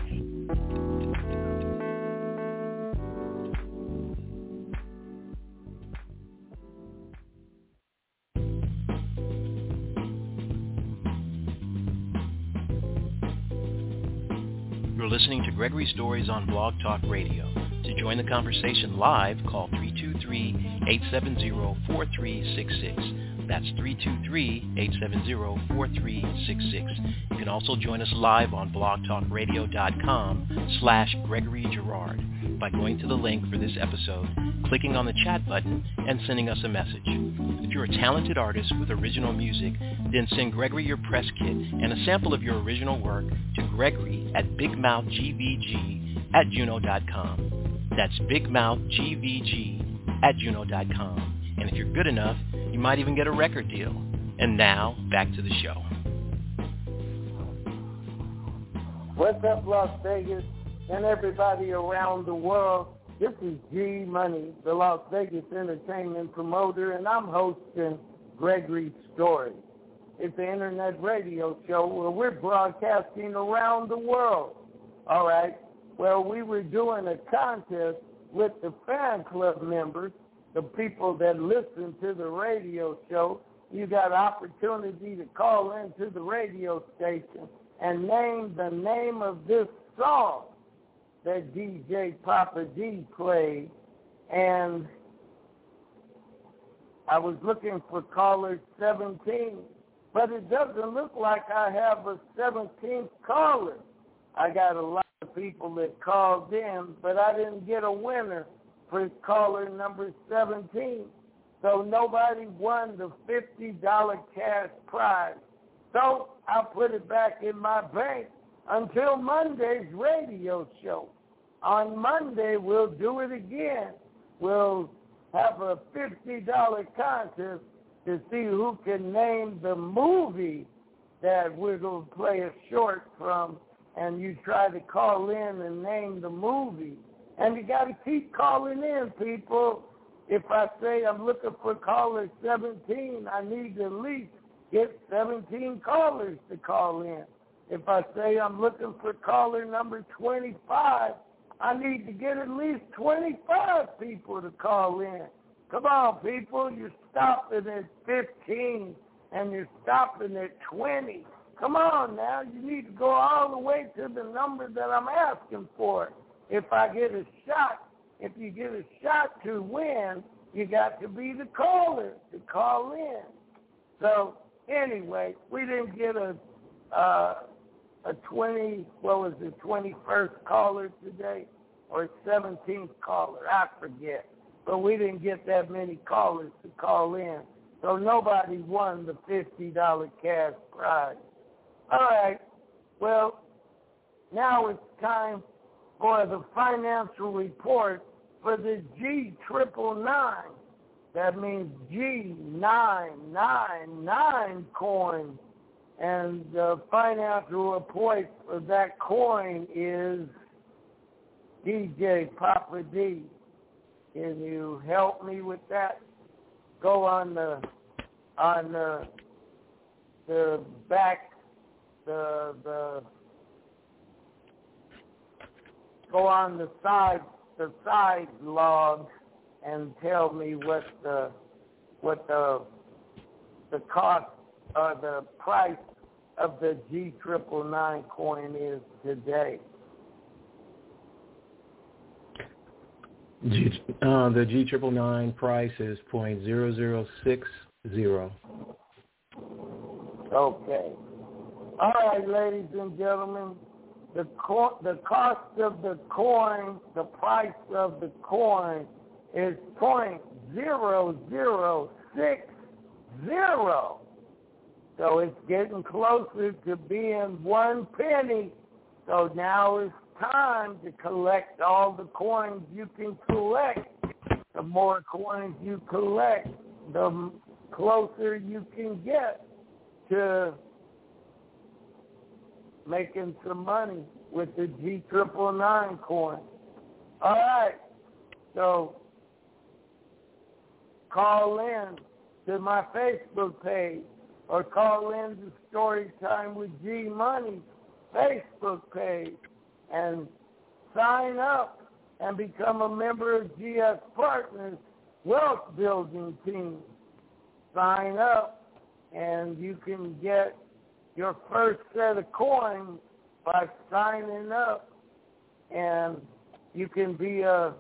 You're listening to Gregory Stories on Blog Talk Radio. To join the conversation live, call 323-870-4366. That's 323-870-4366. You can also join us live on blogtalkradio.com/Gregory Girard by going to the link for this episode, clicking on the chat button, and sending us a message. If you're a talented artist with original music, then send Gregory your press kit and a sample of your original work to Gregory at bigmouthgvg@juno.com. That's bigmouthgvg@juno.com. And if you're good enough, you might even get a record deal. And now, back to the show. What's up, Las Vegas, and everybody around the world? This is G Money, the Las Vegas entertainment promoter, and I'm hosting Gregory Stories. It's an internet radio show where we're broadcasting around the world. All right. Well, we were doing a contest with the fan club members, the people that listen to the radio show. You got an opportunity to call into the radio station and name the name of this song that DJ Papa D played. And I was looking for caller 17, but it doesn't look like I have a 17th caller. I got a lot of people that called in, but I didn't get a winner for caller number 17. So nobody won the $50 cash prize. So I'll put it back in my bank until Monday's radio show. On Monday, we'll do it again. We'll have a $50 contest to see who can name the movie that we're going to play a short from, and you try to call in and name the movie. And you got to keep calling in, people. If I say I'm looking for caller 17, I need to at least get 17 callers to call in. If I say I'm looking for caller number 25, I need to get at least 25 people to call in. Come on, people. You're stopping at 15 and you're stopping at 20. Come on now. You need to go all the way to the number that I'm asking for. If I get a shot, if you get a shot to win, you got to be the caller to call in. So anyway, we didn't get a 21st caller today, or 17th caller, I forget. But we didn't get that many callers to call in. So nobody won the $50 cash prize. All right, well, now it's time for the financial report for the G999. That means G999 coin. And the financial report for that coin is DJ Papa D. Can you help me with that? Go on the back, go on the side log and tell me what the cost or the price of the G999 coin is today. The G999 price is .0060. Okay. All right, ladies and gentlemen, the cost of the coin, the price of the coin is .0060. So it's getting closer to being 1 penny. So now it's time to collect all the coins you can collect. The more coins you collect, the closer you can get to making some money with the G999 coin. All right. So call in to my Facebook page or call in to Storytime with G Money Facebook page and sign up and become a member of GS Partners Wealth Building Team. Sign up and you can get your first set of coins by signing up, and you can be a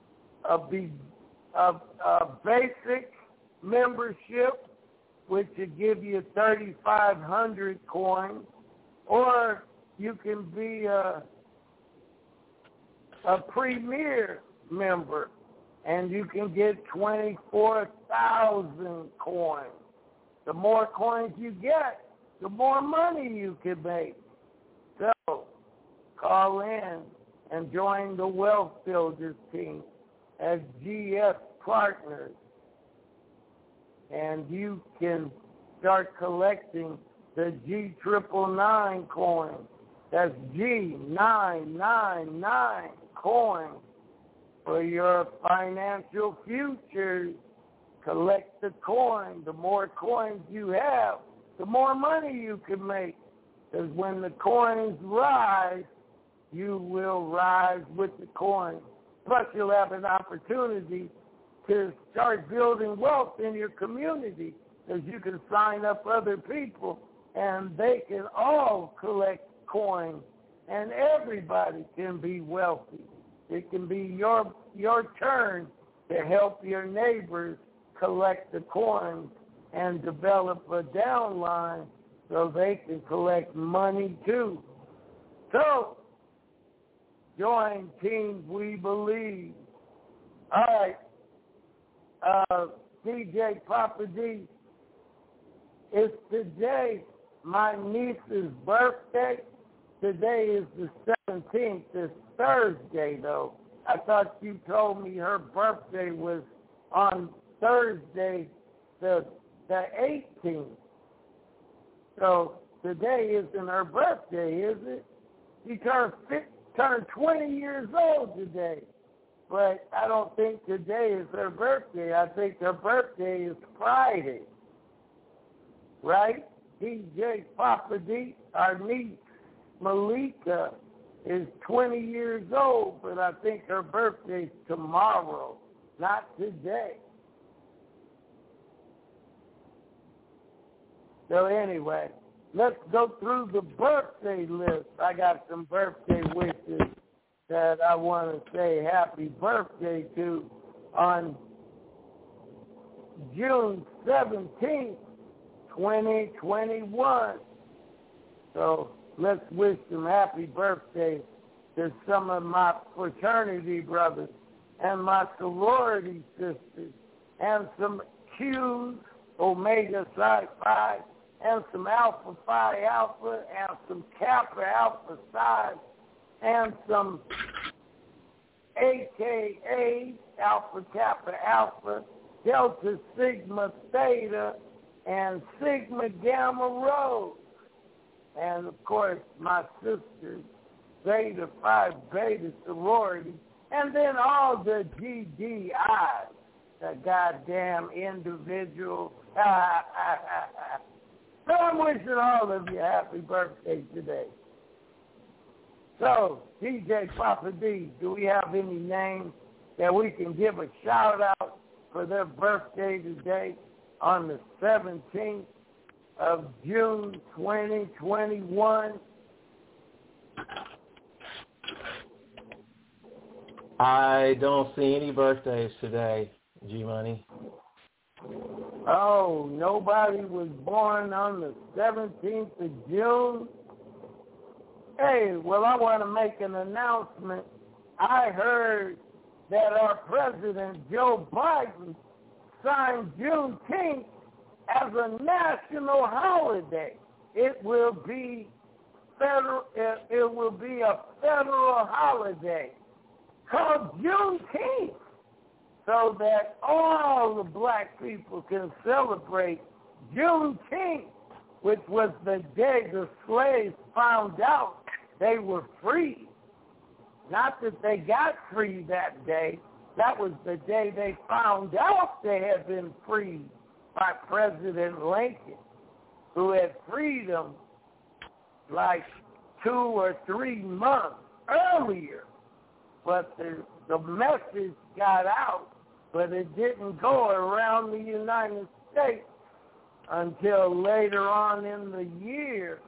basic membership, which will give you 3,500 coins, or you can be a premier member, and you can get 24,000 coins. The more coins you get, the more money you can make. So call in and join the Wealth Builders team as GS partners, and you can start collecting the G999 coin. That's G999 coin for your financial futures. Collect the coin. The more coins you have, the more money you can make. Because when the coins rise, you will rise with the coin. Plus, you'll have an opportunity to start building wealth in your community, because you can sign up other people, and they can all collect coins, and everybody can be wealthy. It can be your turn to help your neighbors collect the coins and develop a downline so they can collect money too. So, join Team We Believe. All right, DJ Papa D, it's today my niece's birthday. Today is the 17th. It's Thursday, though. I thought you told me her birthday was on Thursday, the 18th. So today isn't her birthday, is it? She turned 20 years old today. But I don't think today is her birthday. I think her birthday is Friday. Right? DJ Papa D, our niece Malika, is 20 years old, but I think her birthday's tomorrow, not today. So anyway, let's go through the birthday list. I got some birthday wishes that I want to say happy birthday to on June 17th, 2021. So let's wish some happy birthday to some of my fraternity brothers and my sorority sisters and some Q's, Omega Psi Phi, and some Alpha Phi Alpha, and some Kappa Alpha Psi, and some AKA Alpha Kappa Alpha, Delta Sigma Theta, and Sigma Gamma Rho. And, of course, my sisters, Zeta Phi Beta sorority, and then all the GDIs, the goddamn individual. So I'm wishing all of you happy birthday today. So, DJ Papa D, do we have any names that we can give a shout-out for their birthday today on the 17th of June 2021? I don't see any birthdays today, G-Money. Oh, nobody was born on the 17th of June? Hey, well, I want to make an announcement. I heard that our President, Joe Biden, signed Juneteenth as a national holiday. It will be a federal holiday called Juneteenth, so that all the black people can celebrate Juneteenth, which was the day the slaves found out they were free. Not that they got free that day. That was the day they found out they had been freed by President Lincoln, who had freed them like 2 or 3 months earlier. But the message got out, but it didn't go around the United States until later on in the year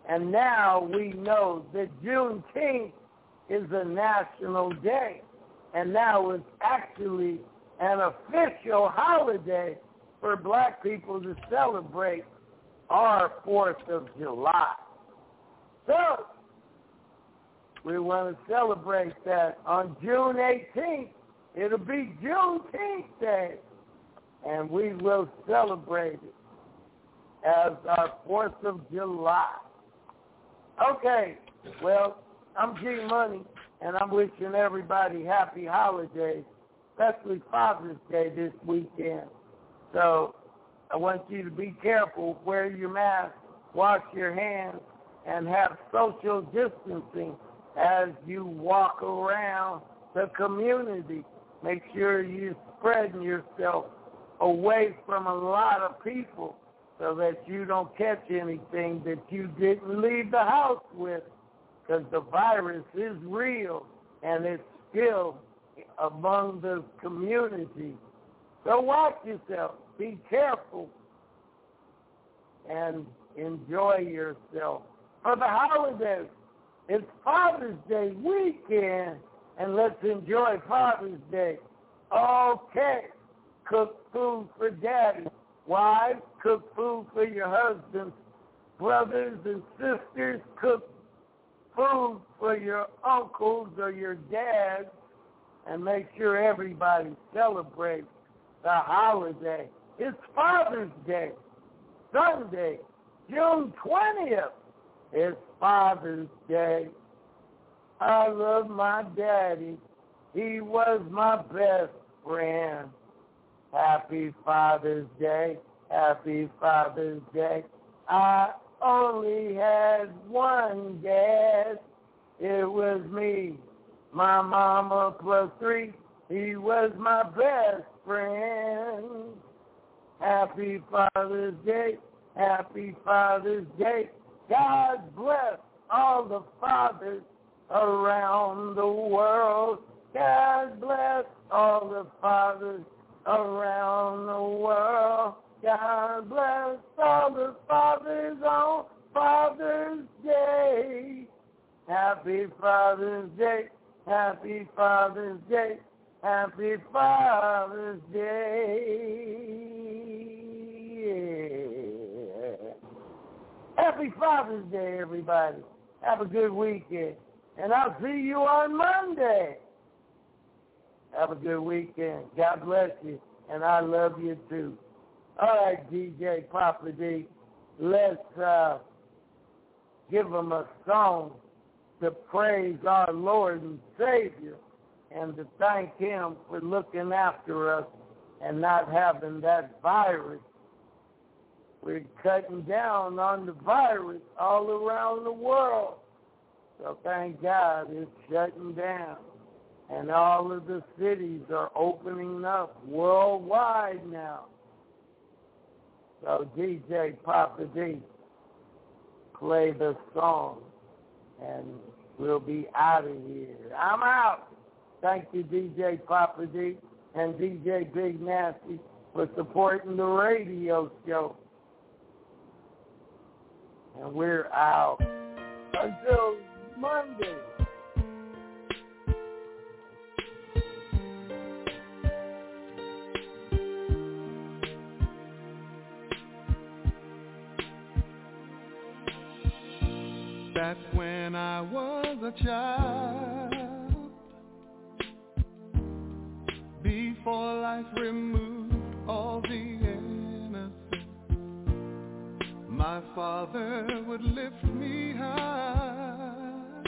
And now we know that Juneteenth is a national day. And now it's actually an official holiday for black people to celebrate our 4th of July. So, we want to celebrate that on June 18th. It'll be Juneteenth Day. And we will celebrate it as our 4th of July. Okay, well, I'm G Money, and I'm wishing everybody happy holidays, especially Father's Day this weekend. So I want you to be careful, wear your mask, wash your hands, and have social distancing as you walk around the community. Make sure you're spreading yourself away from a lot of people so that you don't catch anything that you didn't leave the house with, because the virus is real and it's still among the community. So watch yourself, be careful, and enjoy yourself. For the holidays, it's Father's Day weekend, and let's enjoy Father's Day. Okay, cook food for daddy. Wives, cook food for your husbands. Brothers and sisters, cook food for your uncles or your dads, and make sure everybody celebrates the holiday. It's Father's Day, Sunday, June 20th. It's Father's Day. I love my daddy. He was my best friend. Happy Father's Day, happy Father's Day. I only had one dad. It was me, my mama plus 3. He was my best friend. Happy Father's Day, happy Father's Day. God bless all the fathers around the world. God bless all the fathers around the world. God bless all the fathers on Father's Day. Happy Father's Day, happy Father's Day, happy Father's Day. Yeah. Happy Father's Day, everybody. Have a good weekend. And I'll see you on Monday. Have a good weekend. God bless you. And I love you too. All right, DJ Papa D, let's give them a song to praise our Lord and Savior and to thank him for looking after us and not having that virus. We're cutting down on the virus all around the world. So thank God it's shutting down. And all of the cities are opening up worldwide now. So DJ Papa D, play the song, and we'll be out of here. I'm out. Thank you, DJ Papa D and DJ Big Nasty, for supporting the radio show. And we're out until Monday. Back when I was a child, before life removed all the innocence, my father would lift me high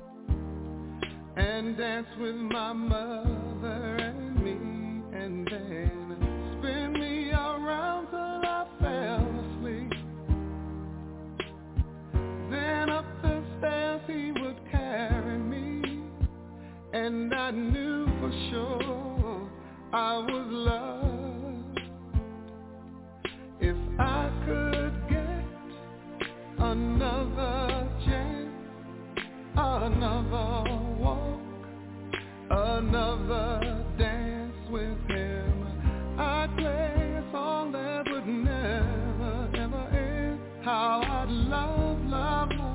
and dance with my mother and me, and then spin me around till I fell asleep. Then up the stairs he would carry me, and I knew for sure I was loved. If I could get another chance, another walk, another dance with him, I'd play a song that would never, ever end. How I'd love, love, love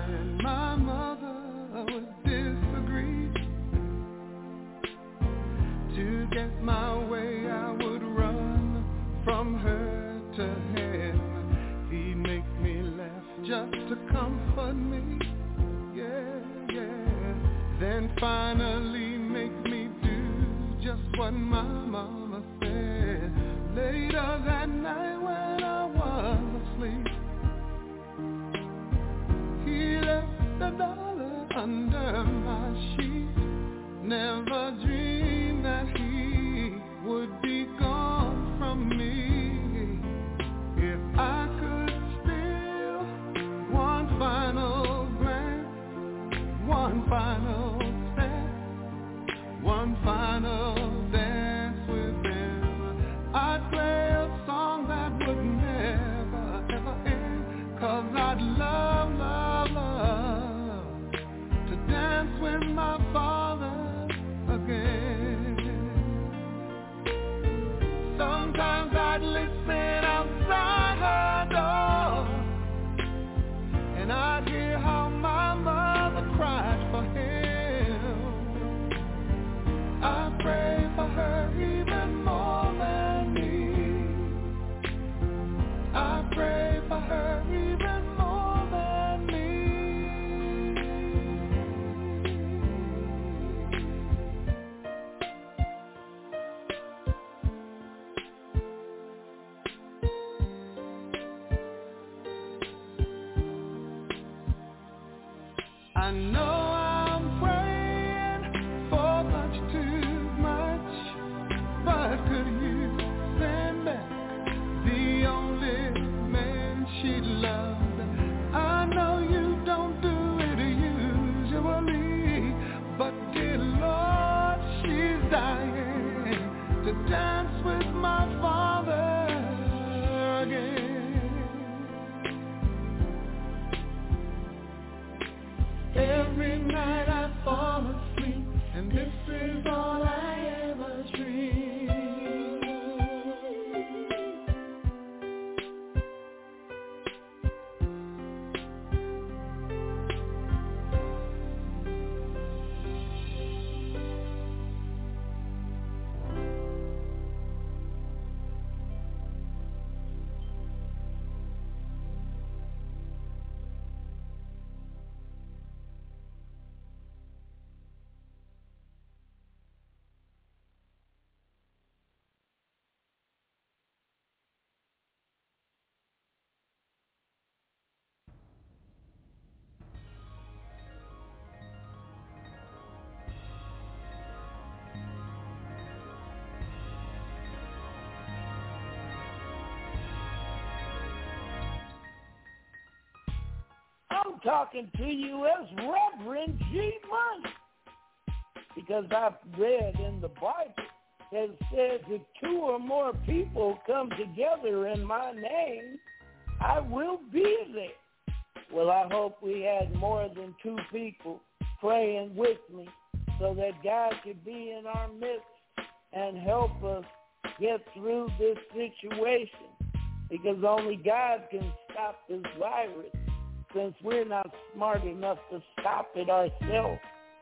and my mother would disagree. To get my way, I would run from her to him. He'd make me laugh just to comfort me. Yeah, yeah. Then finally make me do just what my mama said. Later that night when I was asleep, he left $1 under my sheet. Never dreamed that he would be gone from me. If I could steal one final glance, one final step, one final dance with him, I'd play a song that would never ever end. 'Cause I'd love, love, love to dance with my father again. Sometimes I'd listen outside her door, and I'd hear how my mother cried for him. I pray for her even more than me. I pray for her even more than me. I know I'm praying for much too much, but could you send back the only man she loved? I know you don't do it usually, but dear Lord, she's dying to dance with my father again. Every night I fall asleep, and this is all I ever dream. I'm talking to you as Reverend G. Money, because I've read in the Bible that it says if 2 or more people come together in my name, I will be there. Well, I hope we had more than 2 people praying with me so that God could be in our midst and help us get through this situation, because only God can stop this virus, since we're not smart enough to stop it ourselves.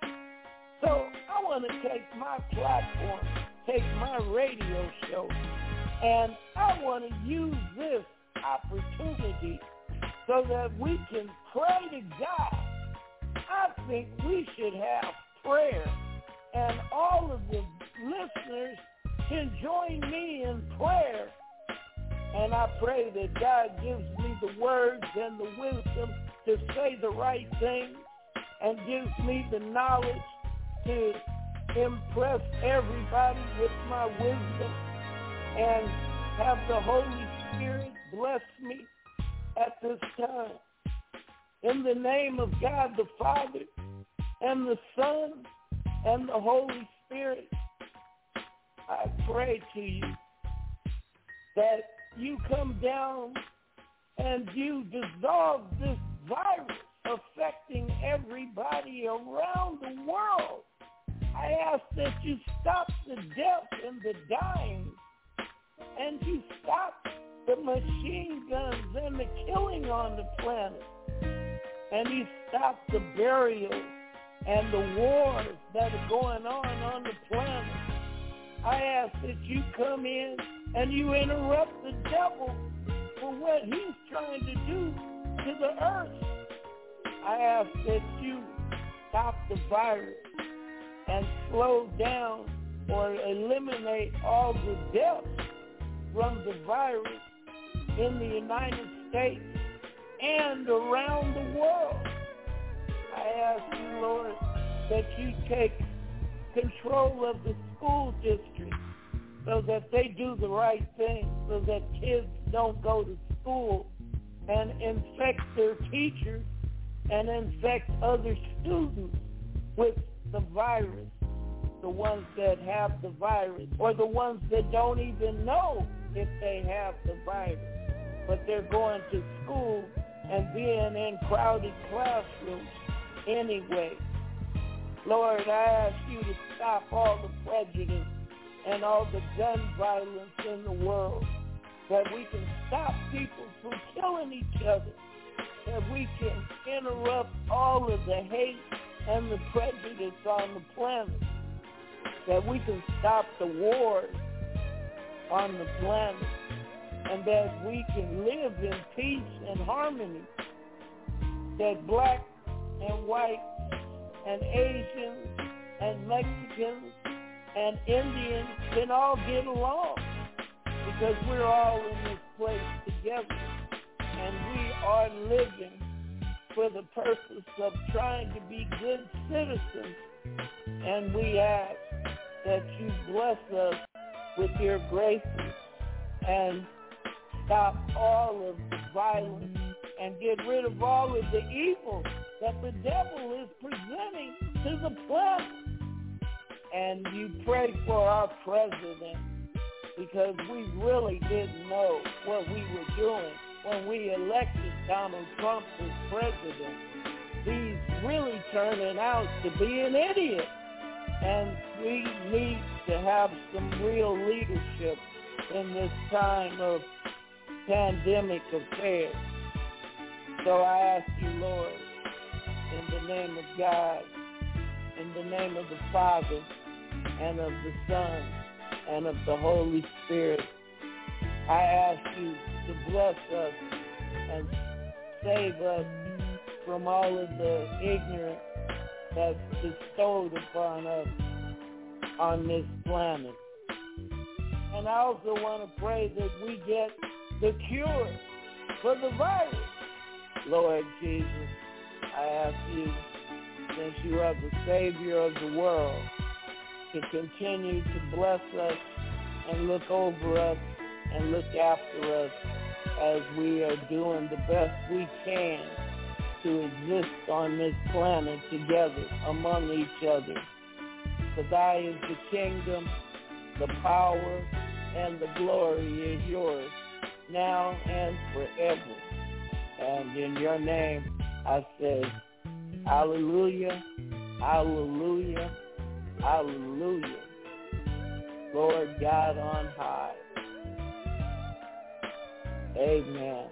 So I want to take my platform, take my radio show, and I want to use this opportunity so that we can pray to God. I think we should have prayer, and all of the listeners can join me in prayer. And I pray that God gives me the words and the wisdom to say the right thing, and gives me the knowledge to impress everybody with my wisdom, and have the Holy Spirit bless me at this time. In the name of God the Father, and the Son, and the Holy Spirit, I pray to you that you come down and you dissolve this virus affecting everybody around the world. I ask that you stop the death and the dying, and you stop the machine guns and the killing on the planet. and he stopped the burial and the wars that are going on the planet. I ask that you come in and you interrupt the devil for what he's trying to do to the earth. I ask that you stop the virus and slow down or eliminate all the deaths from the virus in the United States and around the world. I ask you, Lord, that you take control of the school district so that they do the right thing, so that kids don't go to school and infect their teachers and infect other students with the virus, the ones that have the virus, or the ones that don't even know if they have the virus, but they're going to school and being in crowded classrooms anyway. Lord, I ask you to stop all the prejudice and all the gun violence in the world, that we can stop people from killing each other, that we can interrupt all of the hate and the prejudice on the planet, that we can stop the wars on the planet, and that we can live in peace and harmony, that black and white and Asians and Mexicans and Indians can all get along, because we're all in this place together, and we are living for the purpose of trying to be good citizens. And we ask that you bless us with your graces and stop all of the violence and get rid of all of the evil that the devil is presenting to the planet. And you pray for our president, because we really didn't know what we were doing when we elected Donald Trump as president. He's really turning out to be an idiot. And we need to have some real leadership in this time of pandemic affairs. So I ask you, Lord, in the name of God, in the name of the Father, and of the Son, and of the Holy Spirit, I ask you to bless us and save us from all of the ignorance that's bestowed upon us on this planet. And I also want to pray that we get the cure for the virus. Lord Jesus, I ask you, since you are the Savior of the world, to continue to bless us and look over us and look after us as we are doing the best we can to exist on this planet together among each other. For thy is the kingdom, the power, and the glory is yours, now and forever. And in your name I say, hallelujah, hallelujah, hallelujah. Lord God on high. Amen.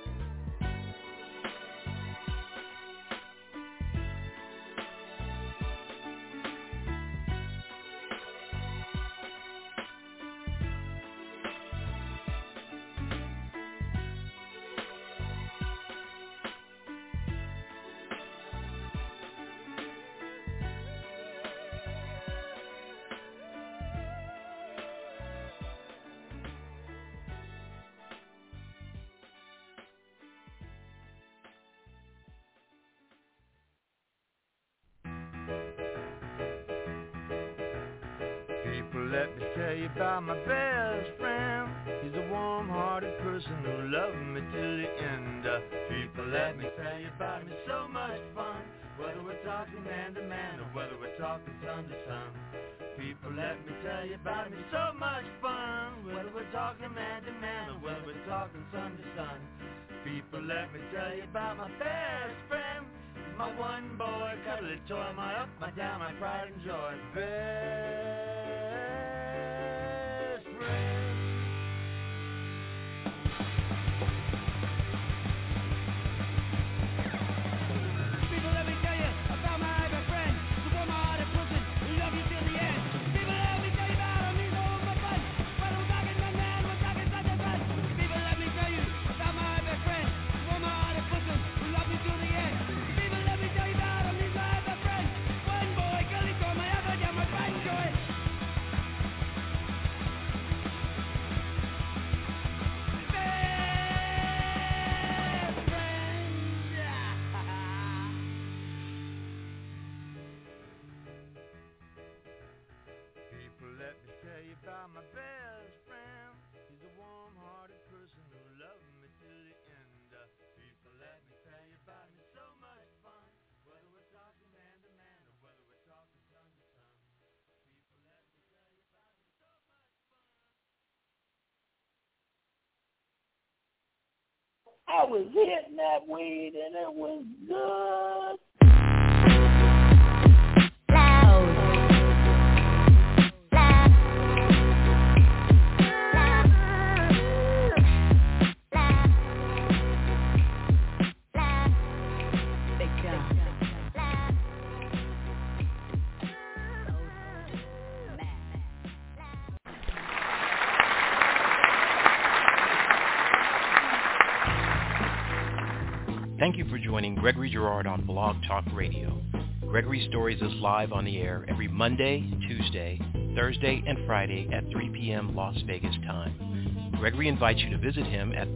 Let me tell you about my best friend. He's a warm-hearted person who loved me till the end. People, let me tell you about me, so much fun. Whether we're talking man to man or whether we're talking son to son. People, let me tell you about me, so much fun. Whether we're talking man to man or whether we're talking son to son. People, let me tell you about my best friend. My one boy, cuddly toy, my up, my down, my pride and joy. Best friend. I was hitting that weed and it was good. Thank you for joining Gregory Girard on Blog Talk Radio. Gregory Stories is live on the air every Monday, Tuesday, Thursday, and Friday at 3 p.m. Las Vegas time. Gregory invites you to visit him at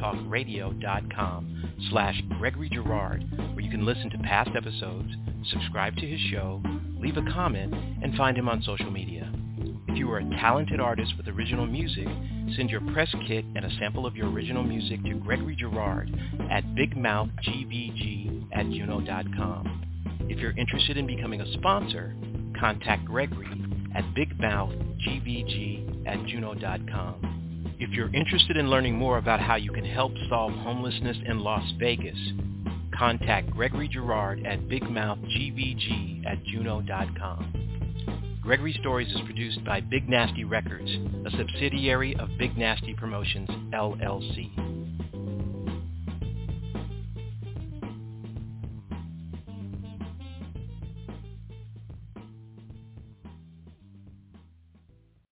blogtalkradio.com/Gregory Girard, where you can listen to past episodes, subscribe to his show, leave a comment, and find him on social media. If you are a talented artist with original music, send your press kit and a sample of your original music to Gregory Girard at bigmouthgbg@juno.com. If you're interested in becoming a sponsor, contact Gregory at bigmouthgbg@juno.com. If you're interested in learning more about how you can help solve homelessness in Las Vegas, contact Gregory Girard at bigmouthgbg@juno.com. Gregory Stories is produced by Big Nasty Records, a subsidiary of Big Nasty Promotions, LLC.